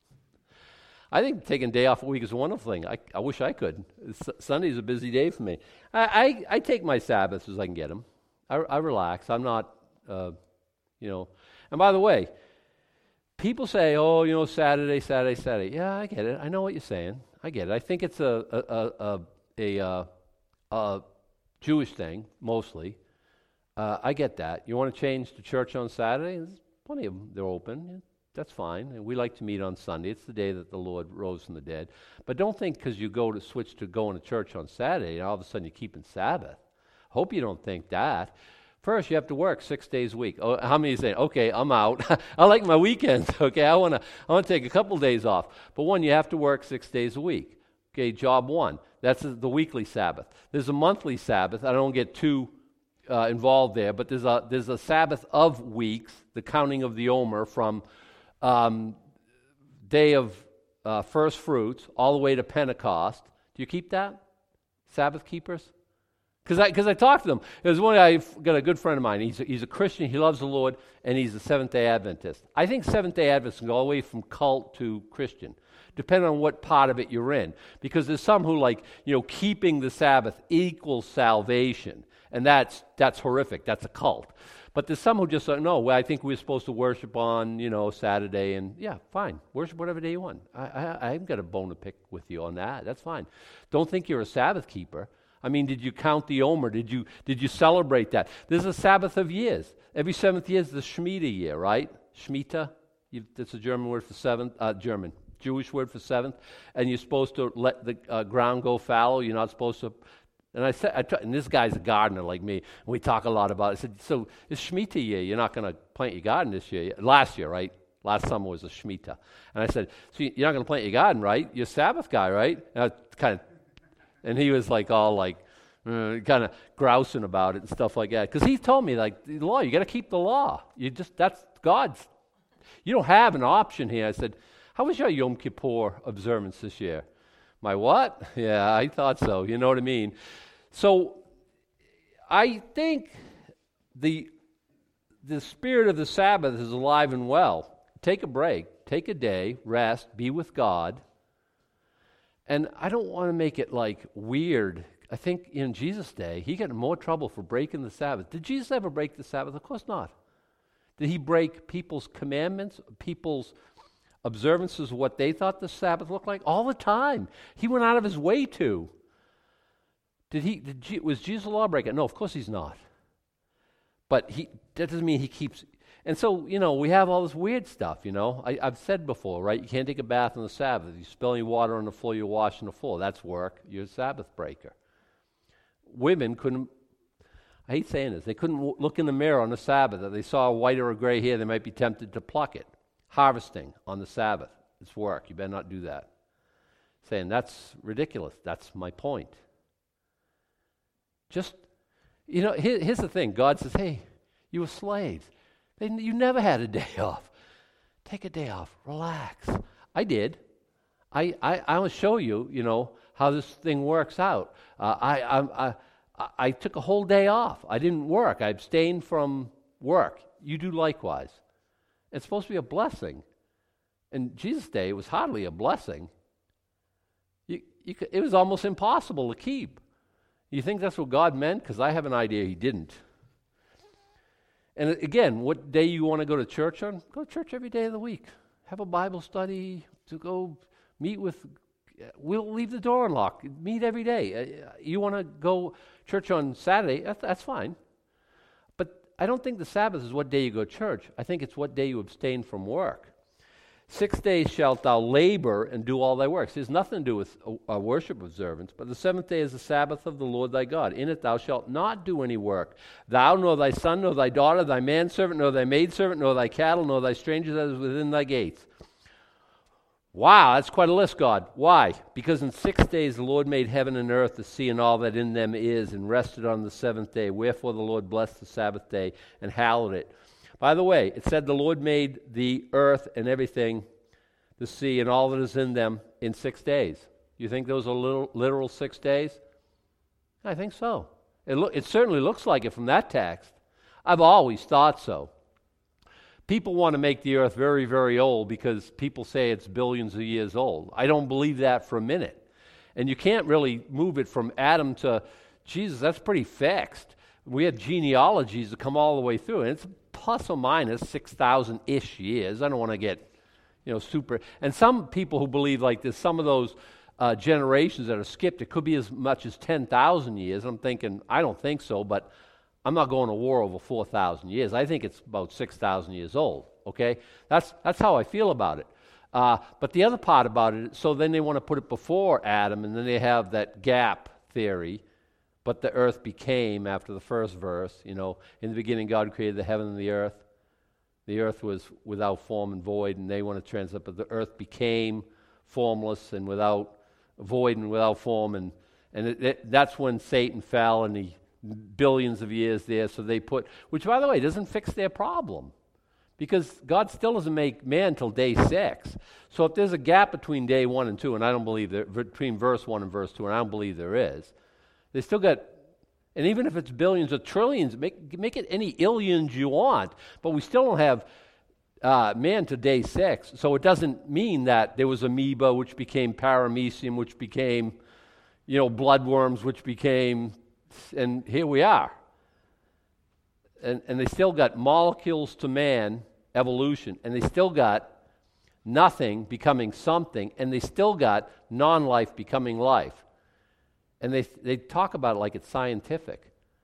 [SPEAKER 1] I think taking a day off a week is a wonderful thing. I, I wish I could. S- Sunday's a busy day for me. I, I, I take my Sabbaths as I can get them. I, I relax. I'm not, uh, you know. And by the way, people say, oh, you know, Saturday, Saturday, Saturday. Yeah, I get it. I know what you're saying. I get it. I think it's a a a, a, a, a Jewish thing, mostly. Uh, I get that. You want to change the church on Saturday? There's plenty of them. They're open. Yeah, that's fine. And we like to meet on Sunday. It's the day that the Lord rose from the dead. But don't think because you go to switch to going to church on Saturday, and all of a sudden you're keeping Sabbath. Hope you don't think that. First, you have to work six days a week. Oh, how many say, okay, I'm out. I like my weekends. Okay, I want to I want to take a couple days off. But one, you have to work six days a week. Okay, job one. That's the weekly Sabbath. There's a monthly Sabbath. I don't get too uh, involved there, but there's a there's a Sabbath of weeks, the counting of the Omer from um, day of uh, first fruits all the way to Pentecost. Do you keep that? Sabbath keepers? Because I, cause I talked to them. There's one guy, I've got a good friend of mine. He's a, he's a Christian. He loves the Lord, and he's a Seventh-day Adventist. I think Seventh-day Adventists can go all the way from cult to Christian, depending on what part of it you're in. Because there's some who like, you know, keeping the Sabbath equals salvation, and that's that's horrific. That's a cult. But there's some who just say, no, well, I think we're supposed to worship on, you know, Saturday, and yeah, fine. Worship whatever day you want. I, I, I haven't got a bone to pick with you on that. That's fine. Don't think you're a Sabbath keeper. I mean, did you count the Omer? Did you did you celebrate that? There's a Sabbath of years. Every seventh year is the Shemitah year, right? Shemitah, you, that's a German word for seventh, uh, German, Jewish word for seventh. And you're supposed to let the uh, ground go fallow. You're not supposed to. And I said, I t- and this guy's a gardener like me. And we talk a lot about it. I said, so it's Shemitah year. You're not going to plant your garden this year. Last year, right? Last summer was a Shemitah. And I said, so you're not going to plant your garden, right? You're a Sabbath guy, right? And I kind of. And he was like all like, uh, kind of grousing about it and stuff like that. Because he told me, like, the law, you got to keep the law. You just, that's God's. You don't have an option here. I said, how was your Yom Kippur observance this year? My what? Yeah, I thought so. You know what I mean? So I think the the spirit of the Sabbath is alive and well. Take a break. Take a day. Rest. Be with God. And I don't want to make it like weird. I think in Jesus' day, he got in more trouble for breaking the Sabbath. Did Jesus ever break the Sabbath? Of course not. Did he break people's commandments, people's observances of what they thought the Sabbath looked like? All the time. He went out of his way to. Did he? Did, was Jesus a lawbreaker? No, of course he's not. But he that doesn't mean he keeps. And so, you know, we have all this weird stuff, you know. I, I've said before, right? You can't take a bath on the Sabbath. You spill any water on the floor, you're washing the floor. That's work. You're a Sabbath breaker. Women couldn't, I hate saying this, they couldn't w- look in the mirror on the Sabbath. If they saw a white or a gray hair, they might be tempted to pluck it. Harvesting on the Sabbath. It's work. You better not do that. Saying, that's ridiculous. That's my point. Just, you know, here, here's the thing. God says, hey, you were slaves. They, you never had a day off. Take a day off. Relax. I did. I I, I will show you, you know, how this thing works out. Uh, I, I I I took a whole day off. I didn't work. I abstained from work. You do likewise. It's supposed to be a blessing. In Jesus' day, it was hardly a blessing. You, you could, it was almost impossible to keep. You think that's what God meant? Because I have an idea he didn't. And again, what day you want to go to church on? Go to church every day of the week. Have a Bible study, to go meet with, we'll leave the door unlocked. Meet every day. You want to go church on Saturday, that's, that's fine. But I don't think the Sabbath is what day you go to church. I think it's what day you abstain from work. Six days shalt thou labor and do all thy works. There's nothing to do with a, a worship observance, but the seventh day is the Sabbath of the Lord thy God. In it thou shalt not do any work. Thou, nor thy son, nor thy daughter, thy manservant, nor thy maidservant, nor thy cattle, nor thy stranger that is within thy gates. Wow, that's quite a list, God. Why? Because in six days the Lord made heaven and earth, the sea, and all that in them is, and rested on the seventh day. Wherefore the Lord blessed the Sabbath day and hallowed it. By the way, it said the Lord made the earth and everything, the sea and all that is in them, in six days. You think those are little, literal six days? I think so. It, lo- it certainly looks like it from that text. I've always thought so. People want to make the earth very, very old because people say it's billions of years old. I don't believe that for a minute. And you can't really move it from Adam to Jesus. That's pretty fixed. We have genealogies that come all the way through, and it's plus or minus six thousand-ish years. I don't want to get, you know, super. And some people who believe like there's some of those uh, generations that are skipped, it could be as much as ten thousand years. I'm thinking, I don't think so, but I'm not going to war over four thousand years. I think it's about six thousand years old, okay? That's that's how I feel about it. Uh, but the other part about it, so then they want to put it before Adam, and then they have that gap theory. But the earth became, after the first verse, you know, in the beginning God created the heaven and the earth. The earth was without form and void, and they want to translate, but the earth became formless and without void and without form, and and it, it, that's when Satan fell, and the billions of years there. So they put, which by the way doesn't fix their problem, because God still doesn't make man till day six. So if there's a gap between day one and two, and I don't believe there, between verse one and verse two, and I don't believe there is. They still got, and even if it's billions or trillions, make make it any illions you want, but we still don't have uh, man to day six. So it doesn't mean that there was amoeba, which became paramecium, which became, you know, bloodworms, which became, and here we are. And and they still got molecules to man, evolution, and they still got nothing becoming something, and they still got non-life becoming life. And they they talk about it like it's scientific.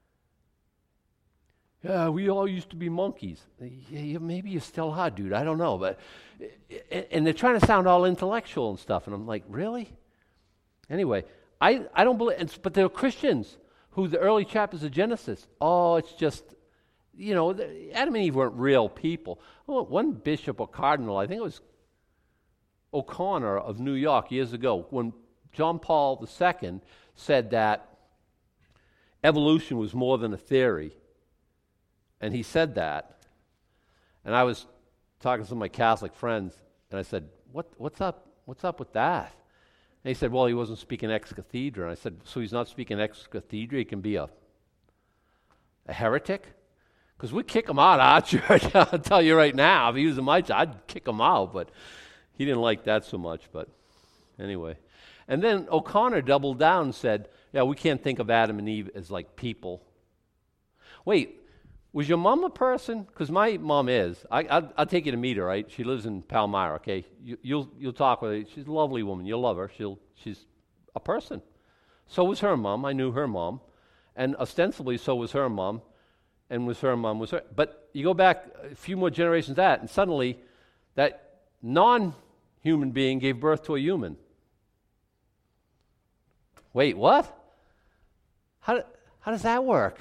[SPEAKER 1] Yeah, we all used to be monkeys. Yeah, you, maybe you still are, dude. I don't know. But and they're trying to sound all intellectual and stuff. And I'm like, really? Anyway, I, I don't believe, but there are Christians who the early chapters of Genesis, oh, it's just, you know, Adam and Eve weren't real people. Oh, one bishop or cardinal, I think it was O'Connor of New York years ago, when John Paul the Second said that evolution was more than a theory. And he said that. And I was talking to some of my Catholic friends, and I said, what, what's up? What's up with that? And he said, well, he wasn't speaking ex cathedra. And I said, so he's not speaking ex cathedra? He can be a, a heretic? Because we'd kick him out of our church. I'll tell you right now, if he was in my church, I'd kick him out. But he didn't like that so much. But anyway. And then O'Connor doubled down and said, yeah, we can't think of Adam and Eve as like people. Wait, was your mom a person? Because my mom is. I, I'll, I'll take you to meet her, right? She lives in Palmyra, okay? You, you'll you'll talk with her. She's a lovely woman. You'll love her. She'll She's a person. So was her mom. I knew her mom. And ostensibly, so was her mom. And was her mom was her. But you go back a few more generations that, and suddenly that non-human being gave birth to a human. Wait, what? How, how does that work?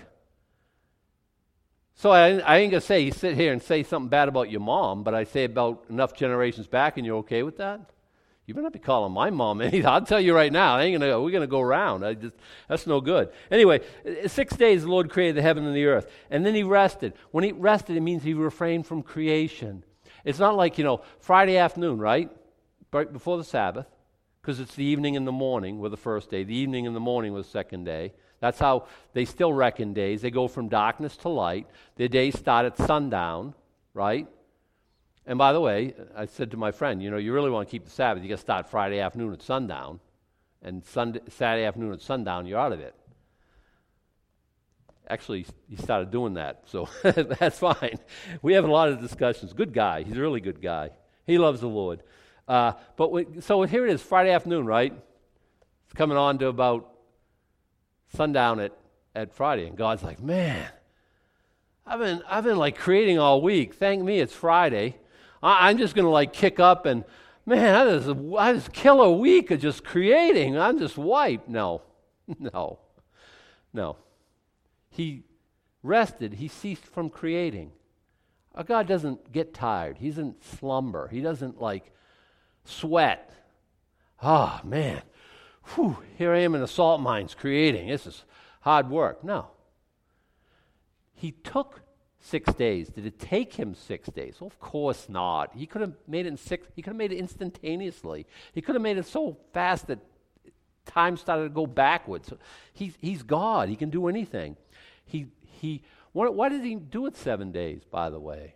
[SPEAKER 1] So I, I ain't going to say, you sit here and say something bad about your mom, but I say about enough generations back, and you're okay with that? You better not be calling my mom anything. I'll tell you right now, I ain't gonna, we're going to go around. I just, that's no good. Anyway, six days the Lord created the heaven and the earth, and then he rested. When he rested, it means he refrained from creation. It's not like, you know, Friday afternoon, right? Right before the Sabbath, because it's the evening and the morning were the first day. The evening and the morning was the second day. That's how they still reckon days. They go from darkness to light. Their days start at sundown, right? And by the way, I said to my friend, you know, you really want to keep the Sabbath, you got to start Friday afternoon at sundown, and Sunday, Saturday afternoon at sundown, you're out of it. Actually, he started doing that, so that's fine. We have a lot of discussions. Good guy. He's a really good guy. He loves the Lord. Uh, but we, so here it is, Friday afternoon, right? It's coming on to about sundown at, at Friday, and God's like, man, I've been I've been like creating all week. Thank me, it's Friday. I, I'm just gonna like kick up and man, I just I just kill a week of just creating. I'm just wiped. No, no, no. He rested. He ceased from creating. Our God doesn't get tired. He doesn't slumber. He doesn't like sweat. Oh man. Whew, here I am in the salt mines creating. This is hard work. No. He took six days. Did it take him six days? Well, of course not. He could have made it in six. He could have made it instantaneously. He could have made it so fast that time started to go backwards. He's he's God. He can do anything. He he. What, why did he do it seven days? By the way,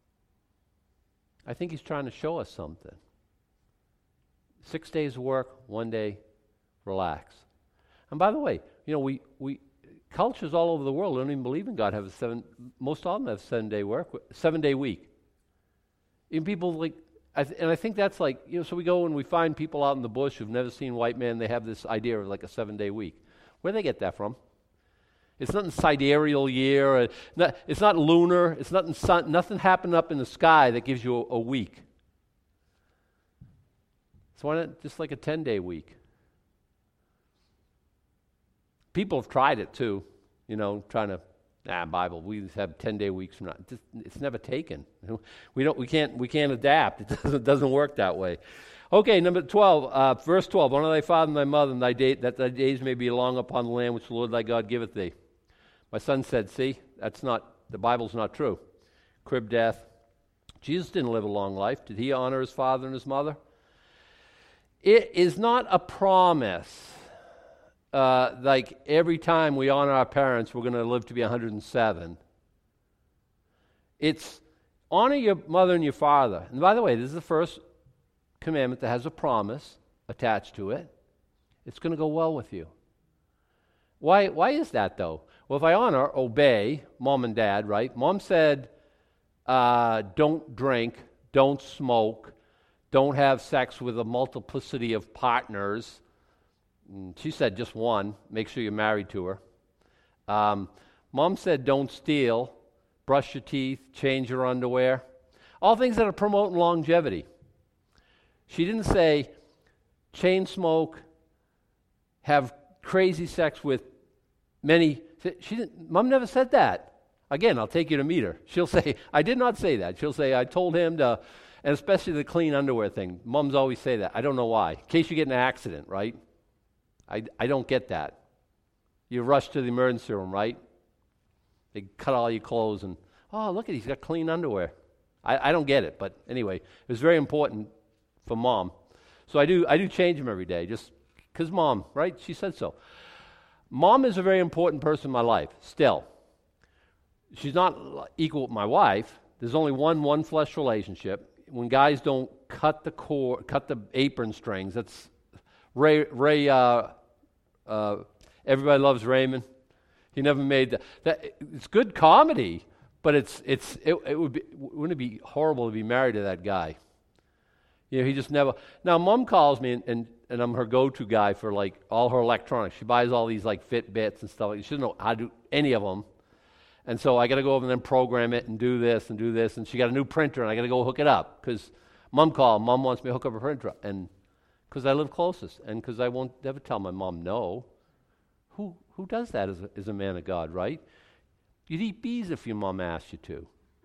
[SPEAKER 1] I think he's trying to show us something. Six days of work, one day. Relax. And by the way, you know, we, we cultures all over the world don't even believe in God have a seven, most of them have seven day work, seven day week. Even people like, I th- and I think that's like, you know, so we go and we find people out in the bush who've never seen white men, they have this idea of like a seven day week. Where do they get that from? It's not in sidereal year, or not, it's not lunar, it's not in sun, nothing happened up in the sky that gives you a, a week. So why not just like a ten day week? People have tried it too, you know, trying to, ah, Bible, we just have ten-day weeks from now. It's, it's never taken. We don't, we can't, we can't adapt. It doesn't, it doesn't work that way. Okay, number twelve, uh, verse twelve. Honor thy father and thy mother, and thy day, that thy days may be long upon the land which the Lord thy God giveth thee. My son said, see, that's not, the Bible's not true. Crib death. Jesus didn't live a long life. Did he honor his father and his mother? It is not a promise. Uh, like every time we honor our parents, we're going to live to be one hundred seven. It's honor your mother and your father. And by the way, this is the first commandment that has a promise attached to it. It's going to go well with you. Why, why is that, though? Well, if I honor, obey mom and dad, right? Mom said, uh, don't drink, don't smoke, don't have sex with a multiplicity of partners. And she said just one. Make sure you're married to her. Um, Mom said don't steal, brush your teeth, change your underwear. All things that are promoting longevity. She didn't say chain smoke, have crazy sex with many. She didn't. Mom never said that. Again, I'll take you to meet her. She'll say, I did not say that. She'll say, I told him to, and especially the clean underwear thing. Moms always say that. I don't know why. In case you get in an accident, right? I, I don't get that. You rush to the emergency room, right? They cut all your clothes and, oh, look at he's got clean underwear. I, I don't get it, but anyway, it was very important for Mom. So I do I do change them every day, just because Mom, right? She said so. Mom is a very important person in my life, still. She's not equal with my wife. There's only one one-flesh relationship. When guys don't cut the cord, cut the apron strings, that's Ray, Ray uh, uh, everybody loves Raymond. He never made that. that it's good comedy, but it's it's it, it would be wouldn't it be horrible to be married to that guy? You know, he just never. Now, Mom calls me, and, and, and I'm her go-to guy for like all her electronics. She buys all these like Fitbits and stuff. She doesn't know how to do any of them, and so I got to go over and then program it and do this and do this. And she got a new printer, and I got to go hook it up because Mom called. Mom wants me to hook up a printer, and because I live closest, and because I won't ever tell my mom no. Who who does that as a, as a man of God, right? You'd eat bees if your mom asked you to.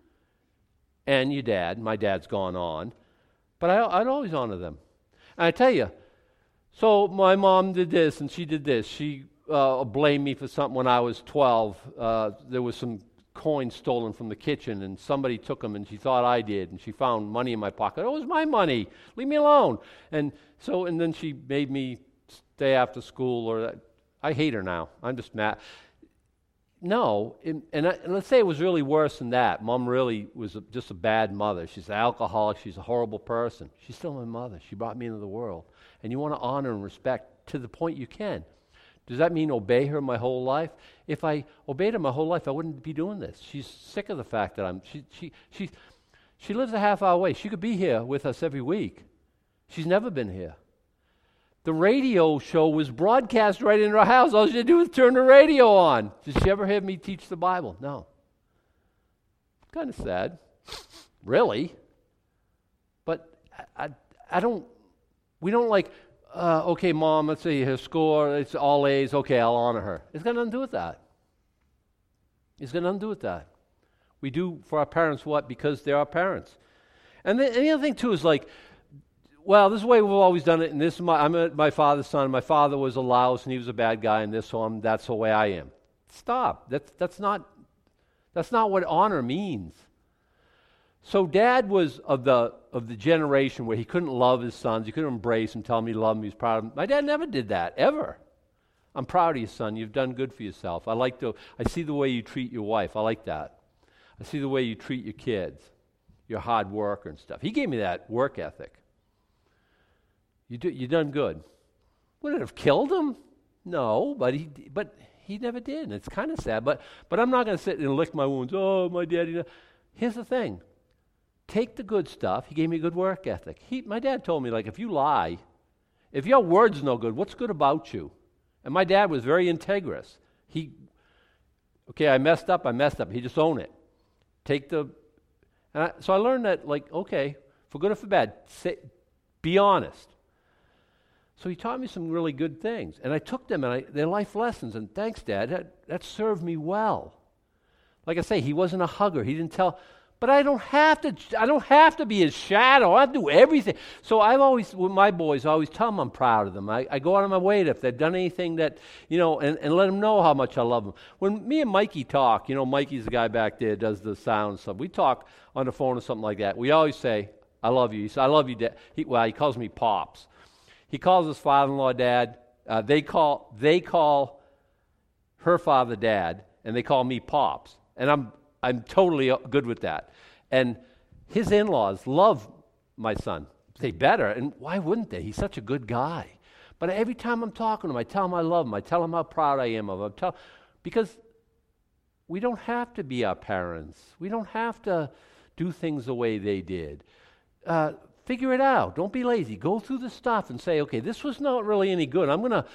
[SPEAKER 1] And your dad. My dad's gone on. But I, I'd always honor them. And I tell you, so my mom did this and she did this. She uh, blamed me for something when I was twelve. Uh, there was some coins stolen from the kitchen and somebody took them and she thought I did. And she found money in my pocket. Oh, it was my money. Leave me alone. And so, and then she made me stay after school. Or that. I hate her now. I'm just mad. No, and, and, I, and let's say it was really worse than that. Mom really was a, just a bad mother. She's an alcoholic. She's a horrible person. She's still my mother. She brought me into the world. And you want to honor and respect to the point you can. Does that mean obey her my whole life? If I obeyed her my whole life, I wouldn't be doing this. She's sick of the fact that I'm, she, she, she, she lives a half hour away. She could be here with us every week. She's never been here. The radio show was broadcast right in her house. All she had to do was turn the radio on. Did she ever hear me teach the Bible? No. Kind of sad. Really? But I, I, I don't, we don't like, uh, okay, Mom, let's see, her score, it's all A's, okay, I'll honor her. It's got nothing to do with that. It's got nothing to do with that. We do for our parents what? Because they're our parents. And the, and the other thing, too, is like, well, this is the way we've always done it, and this is my, I'm a, my father's son. My father was a louse, and he was a bad guy, and this, so I'm, that's the way I am. Stop. That's, that's, not, that's not what honor means. So Dad was of the, of the generation where he couldn't love his sons. He couldn't embrace them, tell them he loved them, he was proud of them. My dad never did that, ever. I'm proud of you, son. You've done good for yourself. I like to, I see the way you treat your wife. I like that. I see the way you treat your kids, your hard worker and stuff. He gave me that work ethic. You do, you done good. Would it have killed him? No, but he but he never did. And it's kind of sad. But but I'm not going to sit and lick my wounds. Oh, my daddy. Here's the thing. Take the good stuff. He gave me a good work ethic. He, my dad told me, like, if you lie, if your word's no good, what's good about you? And my dad was very integrous. He, okay, I messed up. I messed up. He just owned it. Take the. And I, so I learned that, like, okay, for good or for bad, say, be honest. So he taught me some really good things. And I took them, and I, they're life lessons. And thanks, Dad. That, that served me well. Like I say, he wasn't a hugger. He didn't tell. But I don't have to. I don't have to be his shadow. I have to do everything. So I've always, with my boys, I always tell them I'm proud of them. I, I go out of my way if they've done anything that, you know, and, and let them know how much I love them. When me and Mikey talk, you know, Mikey's the guy back there, does the sound stuff. We talk on the phone or something like that. We always say, I love you. He says, I love you, Dad. He, well, he calls me Pops. He calls his father-in-law Dad. Uh, they call they call her father Dad, and they call me Pops. And I'm I'm totally good with that. And his in-laws love my son. They better, and why wouldn't they? He's such a good guy. But every time I'm talking to him, I tell him I love him. I tell him how proud I am of him. I tell, because we don't have to be our parents. We don't have to do things the way they did. Uh, Figure it out. Don't be lazy. Go through the stuff and say, okay, this was not really any good. I'm going to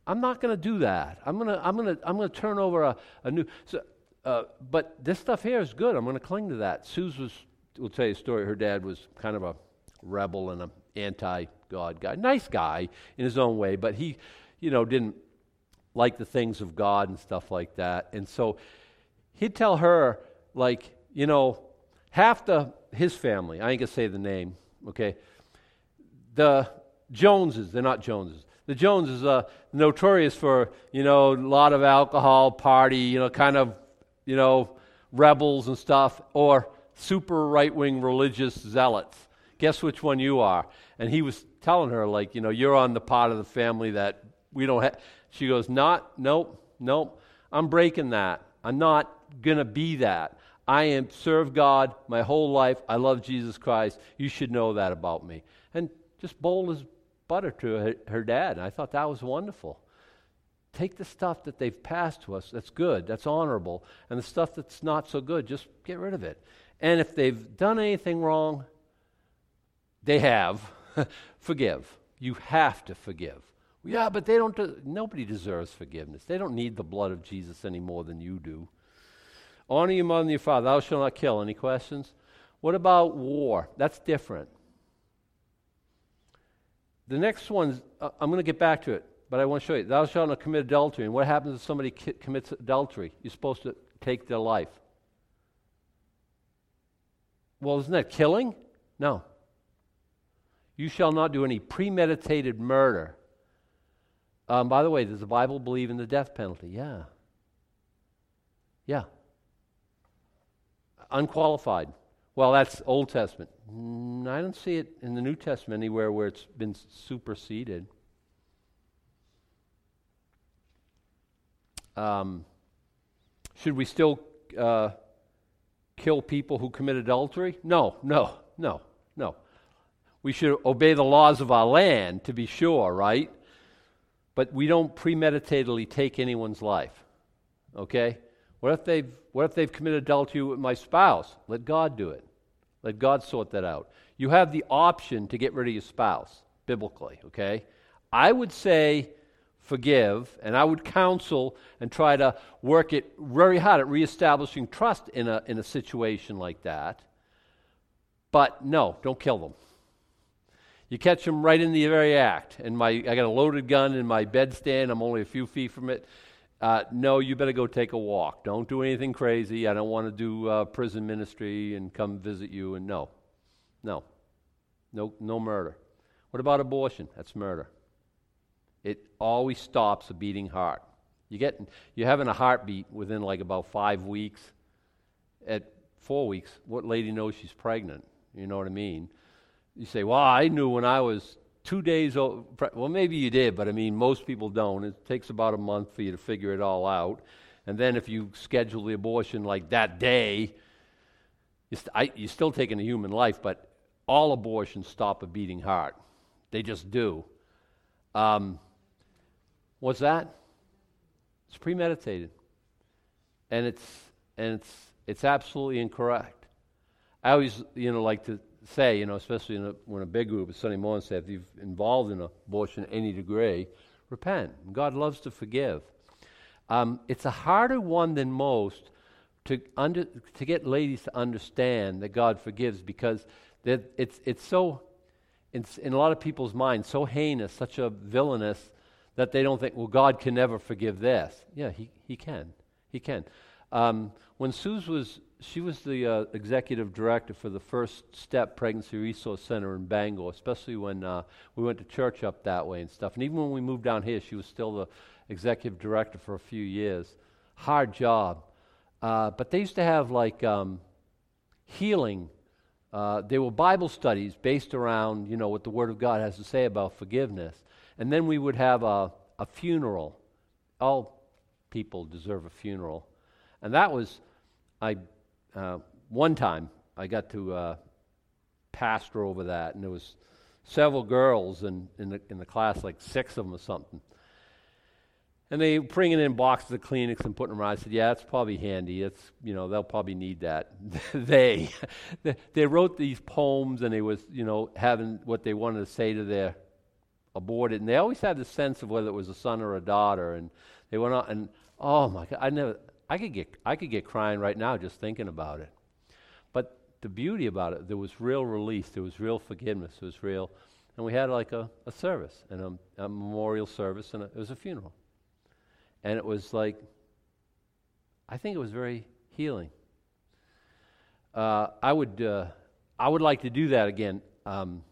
[SPEAKER 1] I'm not going to do that. I'm going to I'm going to I'm going to turn over a, a new so, uh, but this stuff here is good. I'm going to cling to that. Suze was will tell you a story. Her dad was kind of a rebel and an anti-God guy. Nice guy in his own way, but he, you know, didn't like the things of God and stuff like that. And so he'd tell her, like, you know, half the his family, I ain't going to say the name, okay, the Joneses, they're not Joneses. The Joneses are notorious for, you know, a lot of alcohol, party, you know, kind of, you know, rebels and stuff, or super right-wing religious zealots. Guess which one you are? And he was telling her, like, you know, you're on the part of the family that we don't have. She goes, not, nope, nope. I'm breaking that. I'm not going to be that. I am serve God my whole life. I love Jesus Christ. You should know that about me. And just bold as butter to her, her dad. And I thought that was wonderful. Take the stuff that they've passed to us that's good, that's honorable, and the stuff that's not so good, just get rid of it. And if they've done anything wrong, they have, forgive. You have to forgive. Yeah, but they don't, de- nobody deserves forgiveness. They don't need the blood of Jesus any more than you do. Honor your mother and your father. Thou shalt not kill. Any questions? What about war? That's different. The next one, uh, I'm going to get back to it, but I want to show you. Thou shalt not commit adultery. And what happens if somebody ki- commits adultery? You're supposed to take their life. Well, isn't that killing? No. You shall not do any premeditated murder. Um, by the way, does the Bible believe in the death penalty? Yeah. Yeah. Unqualified. Well, that's Old Testament. Mm, I don't see it in the New Testament anywhere where it's been superseded. Um, should we still uh, kill people who commit adultery? No, no, no, no. We should obey the laws of our land, to be sure, right? But we don't premeditatedly take anyone's life. Okay? What if they've what if they've committed adultery with my spouse? Let God do it. Let God sort that out. You have the option to get rid of your spouse, biblically, okay? I would say forgive, and I would counsel and try to work it very hard at reestablishing trust in a in a situation like that. But no, don't kill them. You catch them right in the very act. And my, I got a loaded gun in my bedstand. I'm only a few feet from it. Uh, no, you better go take a walk. Don't do anything crazy. I don't want to do uh, prison ministry and come visit you. And no, no, no, no murder. What about abortion? That's murder. It always stops a beating heart. You get, you're having a heartbeat within like about five weeks. At four weeks, what lady knows she's pregnant? You know what I mean? You say, well, I knew when I was two days old. Well, maybe you did, but I mean, most people don't. It takes about a month for you to figure it all out. And then if you schedule the abortion like that day, you're, st- I, you're still taking a human life, but all abortions stop a beating heart. They just do. Um, what's that? It's premeditated. And it's and it's it's absolutely incorrect. I always, you know, like to say, you know, especially in a, when a big group of Sunday morning say, if you've involved in abortion to any degree, repent. God loves to forgive. Um, it's a harder one than most to under to get ladies to understand that God forgives, because that it's it's so it's in a lot of people's minds so heinous, such a villainous, that they don't think, well, God can never forgive this. Yeah, he he can, he can. Um, when Suze was She was the uh, executive director for the First Step Pregnancy Resource Center in Bangor, especially when uh, we went to church up that way and stuff. And even when we moved down here, she was still the executive director for a few years. Hard job. Uh, but they used to have like um, healing. Uh, they were Bible studies based around, you know, what the Word of God has to say about forgiveness. And then we would have a, a funeral. All people deserve a funeral. And that was, I... Uh, one time I got to uh, pastor over that, and there was several girls in, in, the, in the class, like six of them or something. And they bringing in boxes of Kleenex and putting them around. I said, yeah, that's probably handy. It's, you know, they'll probably need that. they, they wrote these poems, and they was, you know, having what they wanted to say to their aborted, and they always had the sense of whether it was a son or a daughter, and they went on, and oh my God, I never, I could get, I could get crying right now just thinking about it. But the beauty about it, there was real release, there was real forgiveness, there was real, and we had like a, a service, and a, a memorial service, and a, it was a funeral. And it was like, I think it was very healing. Uh, I would, uh, I would like to do that again. Um,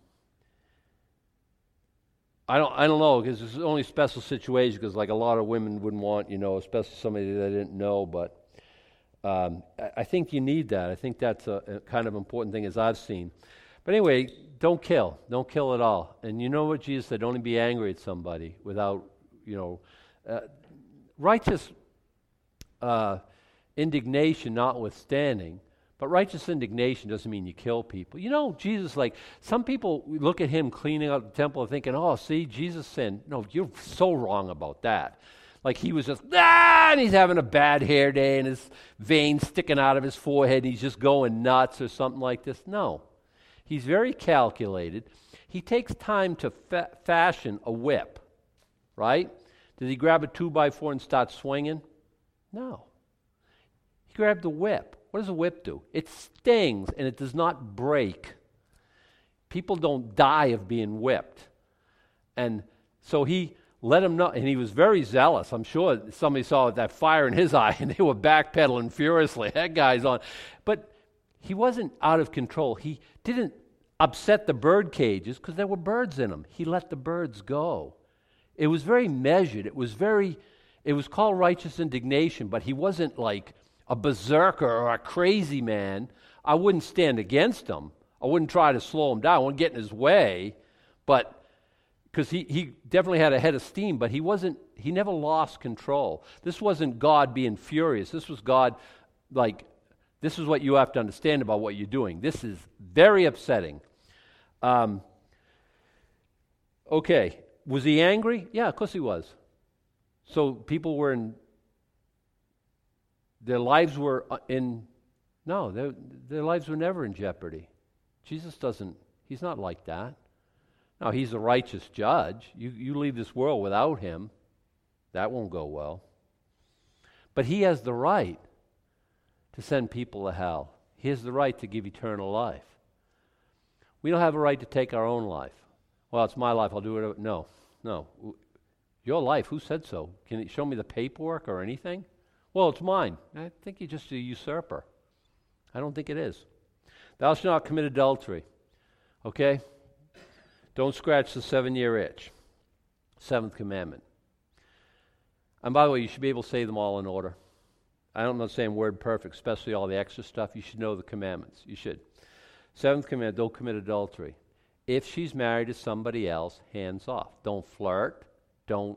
[SPEAKER 1] I don't, I don't know, because it's only special situations, because like a lot of women wouldn't want, you know, especially somebody they didn't know, but um, I, I think you need that. I think that's a, a kind of important thing as I've seen. But anyway, don't kill. Don't kill at all. And you know what Jesus said, only be angry at somebody without, you know, uh, righteous uh, indignation notwithstanding. But righteous indignation doesn't mean you kill people. You know, Jesus, like, some people look at him cleaning out the temple and thinking, oh, see, Jesus sinned. No, you're so wrong about that. Like he was just, ah, and he's having a bad hair day and his veins sticking out of his forehead and he's just going nuts or something like this. No. He's very calculated. He takes time to fa- fashion a whip, right? Did he grab a two by four and start swinging? No. He grabbed the whip. What does a whip do? It stings and it does not break. People don't die of being whipped. And so he let him know, and he was very zealous. I'm sure somebody saw that fire in his eye and they were backpedaling furiously. That guy's on. But he wasn't out of control. He didn't upset the bird cages because there were birds in them. He let the birds go. It was very measured. It was very, it was called righteous indignation, but he wasn't like a berserker or a crazy man. I wouldn't stand against him. I wouldn't try to slow him down. I wouldn't get in his way, but because he, he definitely had a head of steam, but he wasn't, he never lost control. This wasn't God being furious. This was God, like, this is what you have to understand about what you're doing. This is very upsetting. Um, okay, was he angry? Yeah, of course he was. So people were in, their lives were in, no, their, their lives were never in jeopardy. Jesus doesn't, he's not like that. Now, he's a righteous judge. You, you leave this world without him, that won't go well. But he has the right to send people to hell. He has the right to give eternal life. We don't have a right to take our own life. Well, it's my life, I'll do it. No, no. Your life, who said so? Can you show me the paperwork or anything? Well, it's mine. I think you're just a usurper. I don't think it is. Thou shalt not commit adultery. Okay? Don't scratch the seven-year itch. Seventh commandment. And by the way, you should be able to say them all in order. I'm not saying word perfect, especially all the extra stuff. You should know the commandments. You should. Seventh commandment, don't commit adultery. If she's married to somebody else, hands off. Don't flirt. Don't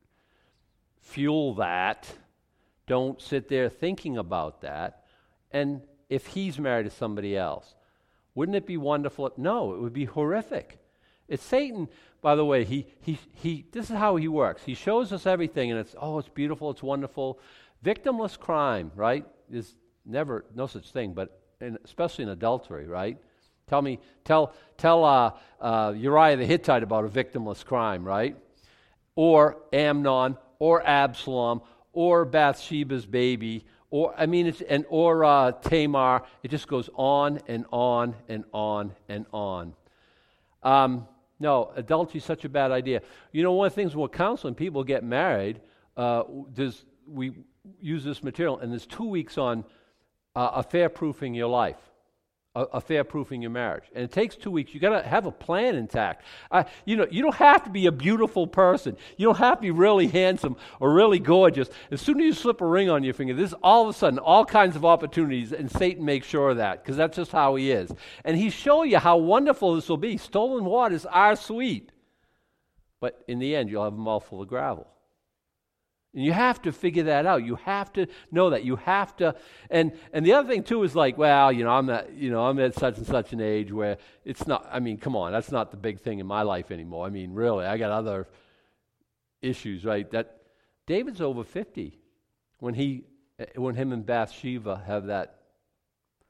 [SPEAKER 1] fuel that. Don't sit there thinking about that. And if he's married to somebody else, wouldn't it be wonderful? No, it would be horrific. It's Satan, by the way, he he he this is how he works. He shows us everything and it's, oh, it's beautiful, it's wonderful. Victimless crime, right? There's never no such thing, but in, especially in adultery, right? Tell me, tell tell uh, uh, Uriah the Hittite about a victimless crime, right? Or Amnon, or Absalom, or Bathsheba's baby, or I mean, it's and or uh, Tamar. It just goes on and on and on and on. Um, no, adultery is such a bad idea. You know, one of the things when we're counseling people get married, uh, there's, we use this material, and there's two weeks on uh, affair-proofing your life, uh, affair-proofing your marriage. And it takes two weeks. You got to have a plan intact. Uh, you know, you don't have to be a beautiful person. You don't have to be really handsome or really gorgeous. As soon as you slip a ring on your finger, there's all of a sudden all kinds of opportunities, and Satan makes sure of that because that's just how he is. And he's showing you how wonderful this will be. Stolen waters are sweet. But in the end, you'll have a mouthful of gravel. And you have to figure that out. You have to know that. You have to, and and the other thing too is like, well, you know, I'm at, you know, I'm at such and such an age where it's not. I mean, come on, that's not the big thing in my life anymore. I mean, really, I got other issues, right? That David's over fifty when he, when him and Bathsheba have that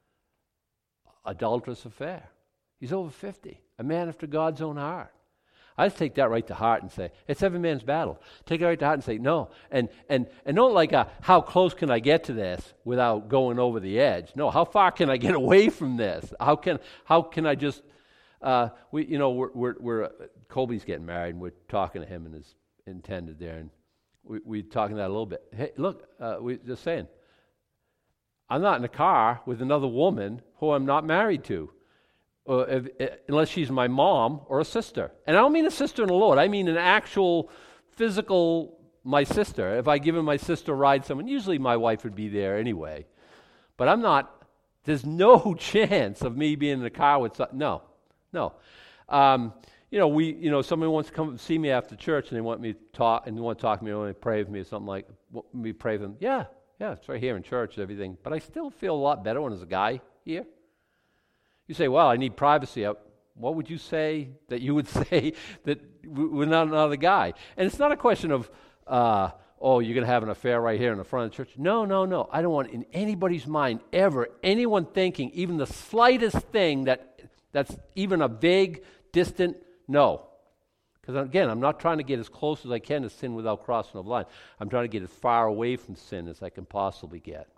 [SPEAKER 1] adulterous affair. He's over fifty, a man after God's own heart. I just take that right to heart and say, it's every man's battle. Take it right to heart and say, no. And and and don't like, a, how close can I get to this without going over the edge? No, how far can I get away from this? How can how can I just, uh, we you know, we're, we're, we're uh, Colby's getting married, and we're talking to him and his intended there, and we, we're talking that a little bit. Hey, look, uh, we're just saying, I'm not in a car with another woman who I'm not married to. Uh, if, uh, unless she's my mom or a sister. And I don't mean a sister in the Lord. I mean an actual physical, my sister. If I give my sister a ride somewhere, usually my wife would be there anyway. But I'm not, there's no chance of me being in the car with, some, no, no. Um, you know, we, you know, somebody wants to come see me after church and they want me to talk, and they want to talk to me, or they pray with me or something like, want me to pray with them. Yeah, yeah, it's right here in church and everything. But I still feel a lot better when there's a guy here. You say, well, I need privacy. What would you say that you would say that we're not another guy? And it's not a question of, uh, oh, you're going to have an affair right here in the front of the church. No, no, no. I don't want in anybody's mind ever anyone thinking even the slightest thing that that's even a vague, distant no. Because again, I'm not trying to get as close as I can to sin without crossing the line. I'm trying to get as far away from sin as I can possibly get.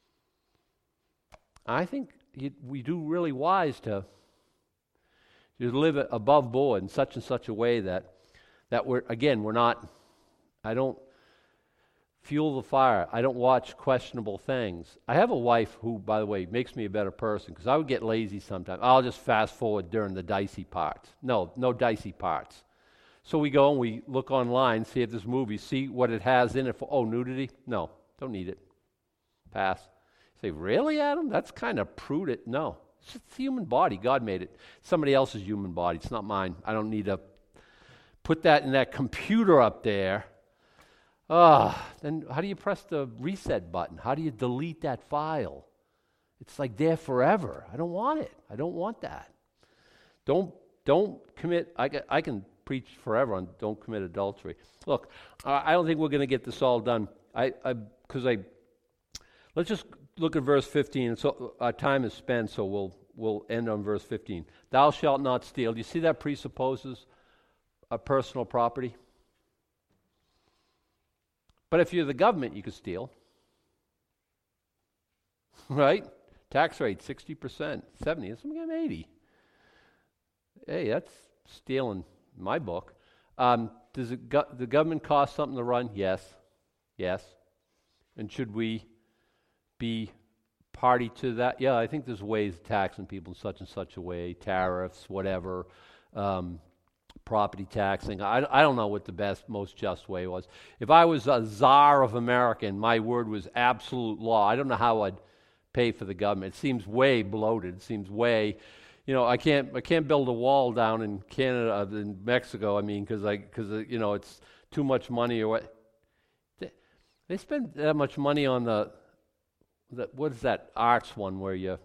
[SPEAKER 1] I think You, we do really wise to, to live above board in such and such a way that that we're, again, we're not, I don't fuel the fire. I don't watch questionable things. I have a wife who, by the way, makes me a better person, because I would get lazy sometimes. I'll just fast forward during the dicey parts. No, no dicey parts. So we go and we look online, see if this movie, see what it has in it for, oh, nudity? No, don't need it. Pass. Say, really, Adam? That's kind of prudent. No, it's just the human body. God made it. Somebody else's human body. It's not mine. I don't need to put that in that computer up there. Ah, then how do you press the reset button? How do you delete that file? It's like there forever. I don't want it. I don't want that. Don't don't commit. I can, I can preach forever on don't commit adultery. Look, uh, I don't think we're going to get this all done. I because I, I let's just. Look at verse fifteen. So our time is spent, so we'll we'll end on verse fifteen. Thou shalt not steal. Do you see that presupposes a personal property? But if you're the government, you could steal. Right? Tax rate, sixty percent, seventy, some give them eighty. Hey, that's stealing in my book. Um, does it go- the government cost something to run? Yes. Yes. And should we be party to that? Yeah, I think there's ways of taxing people in such and such a way, tariffs, whatever, um, property taxing. I, I don't know what the best, most just way was. If I was a czar of America and my word was absolute law, I don't know how I'd pay for the government. It seems way bloated. It seems way, you know, I can't I can't build a wall down in Canada, in Mexico, I mean, because I because you know it's too much money or what. They, they spend that much money on the That, what is that arts one where you,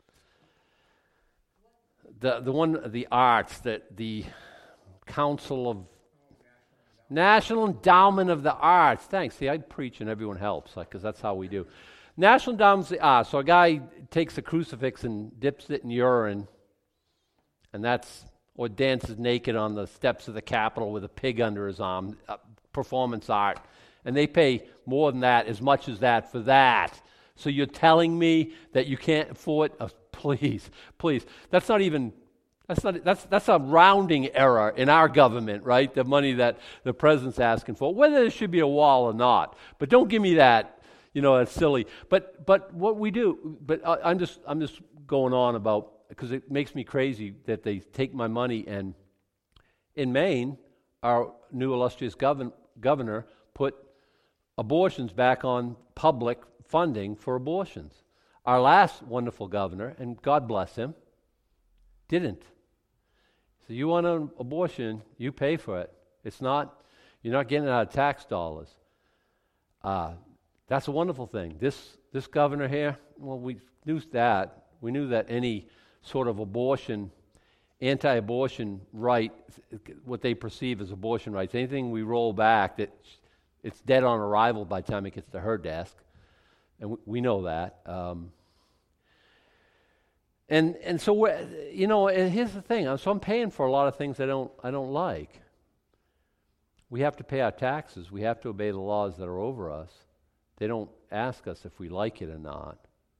[SPEAKER 1] the the one, the arts, that the Council of, National Endowment of the Arts. Thanks. See, I preach and everyone helps, because that's how we do. National Endowment of the Arts. So a guy takes a crucifix and dips it in urine, and that's, or dances naked on the steps of the Capitol with a pig under his arm, uh, performance art. And they pay more than that, as much as that, for that. So you're telling me that you can't afford? Oh, please, please. That's not even. That's not. That's that's a rounding error in our government, right? The money that the president's asking for, whether there should be a wall or not. But don't give me that. You know, that's silly. But but what we do. But I, I'm just I'm just going on about, because it makes me crazy that they take my money, and in Maine, our new illustrious govern, governor put abortions back on public funding for abortions. Our last wonderful governor, and God bless him, didn't. So you want an abortion, you pay for it. It's not, you're not getting it out of tax dollars. Uh, that's a wonderful thing. This this governor here, well, we knew that. We knew that any sort of abortion, anti-abortion right, what they perceive as abortion rights, anything we roll back, that it's dead on arrival by the time it gets to her desk. And we, we know that. Um, and and so, we're, you know, and here's the thing. So I'm paying for a lot of things I don't I don't like. We have to pay our taxes. We have to obey the laws that are over us. They don't ask us if we like it or not.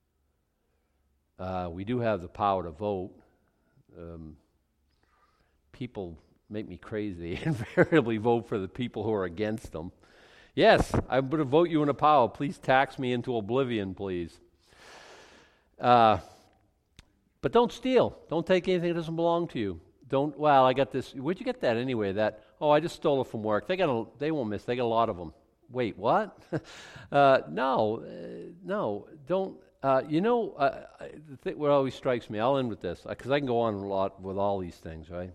[SPEAKER 1] Uh, we do have the power to vote. Um, people make me crazy. They invariably vote for the people who are against them. Yes, I'm going to vote you into power. Please tax me into oblivion, please. Uh, but don't steal. Don't take anything that doesn't belong to you. Don't, well, I got this. Where'd you get that anyway? That, oh, I just stole it from work. They got a, they won't miss. They got a lot of them. Wait, what? uh, no, uh, no, don't. Uh, you know, uh, the thing what always strikes me, I'll end with this, because I can go on a lot with all these things, right?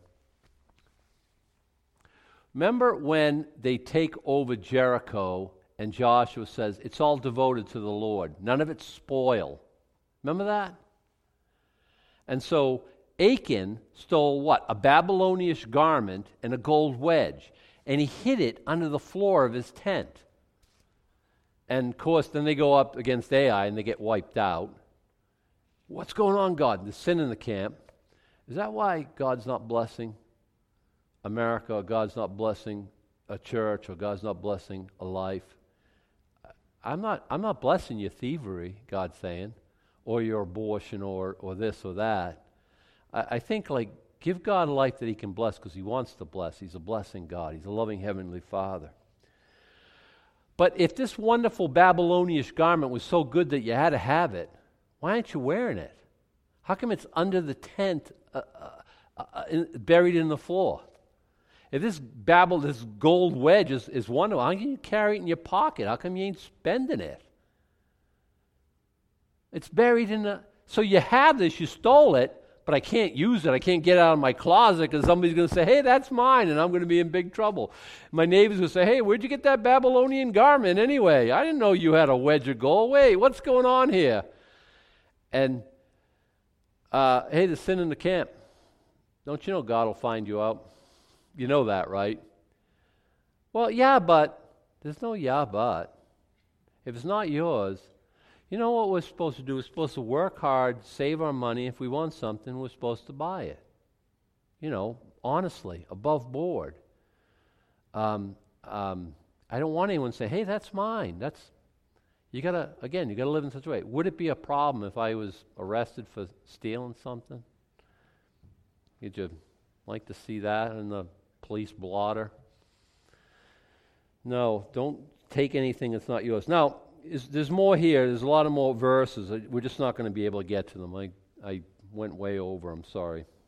[SPEAKER 1] Remember when they take over Jericho and Joshua says, it's all devoted to the Lord. None of it's spoil. Remember that? And so Achan stole what? A Babylonish garment and a gold wedge. And he hid it under the floor of his tent. And of course, then they go up against Ai and they get wiped out. What's going on, God? There's sin in the camp. Is that why God's not blessing America, or God's not blessing a church, or God's not blessing a life? I'm not I'm not blessing your thievery, God's saying, or your abortion, or, or this or that. I, I think, like, give God a life that he can bless because he wants to bless. He's a blessing God. He's a loving Heavenly Father. But if this wonderful Babylonish garment was so good that you had to have it, why aren't you wearing it? How come it's under the tent, uh, uh, uh, in, buried in the floor? If this Babel, this gold wedge is, is wonderful, how can you carry it in your pocket? How come you ain't spending it? It's buried in the... So you have this, you stole it, but I can't use it. I can't get it out of my closet because somebody's going to say, hey, that's mine, and I'm going to be in big trouble. My neighbor's going to say, hey, where'd you get that Babylonian garment anyway? I didn't know you had a wedge of gold. Wait, what's going on here? And, uh, hey, there's sin in the camp. Don't you know God will find you out? You know that, right? Well, yeah, but. There's no yeah, but. If it's not yours, you know what we're supposed to do? We're supposed to work hard, save our money. If we want something, we're supposed to buy it. You know, honestly, above board. Um, um, I don't want anyone to say, hey, that's mine. That's, you got to, again, you got to live in such a way. Would it be a problem if I was arrested for stealing something? Would you like to see that in the police blotter? No, don't take anything that's not yours. Now, is, there's more here. There's a lot of more verses. We're just not going to be able to get to them. I, I went way over. I'm sorry.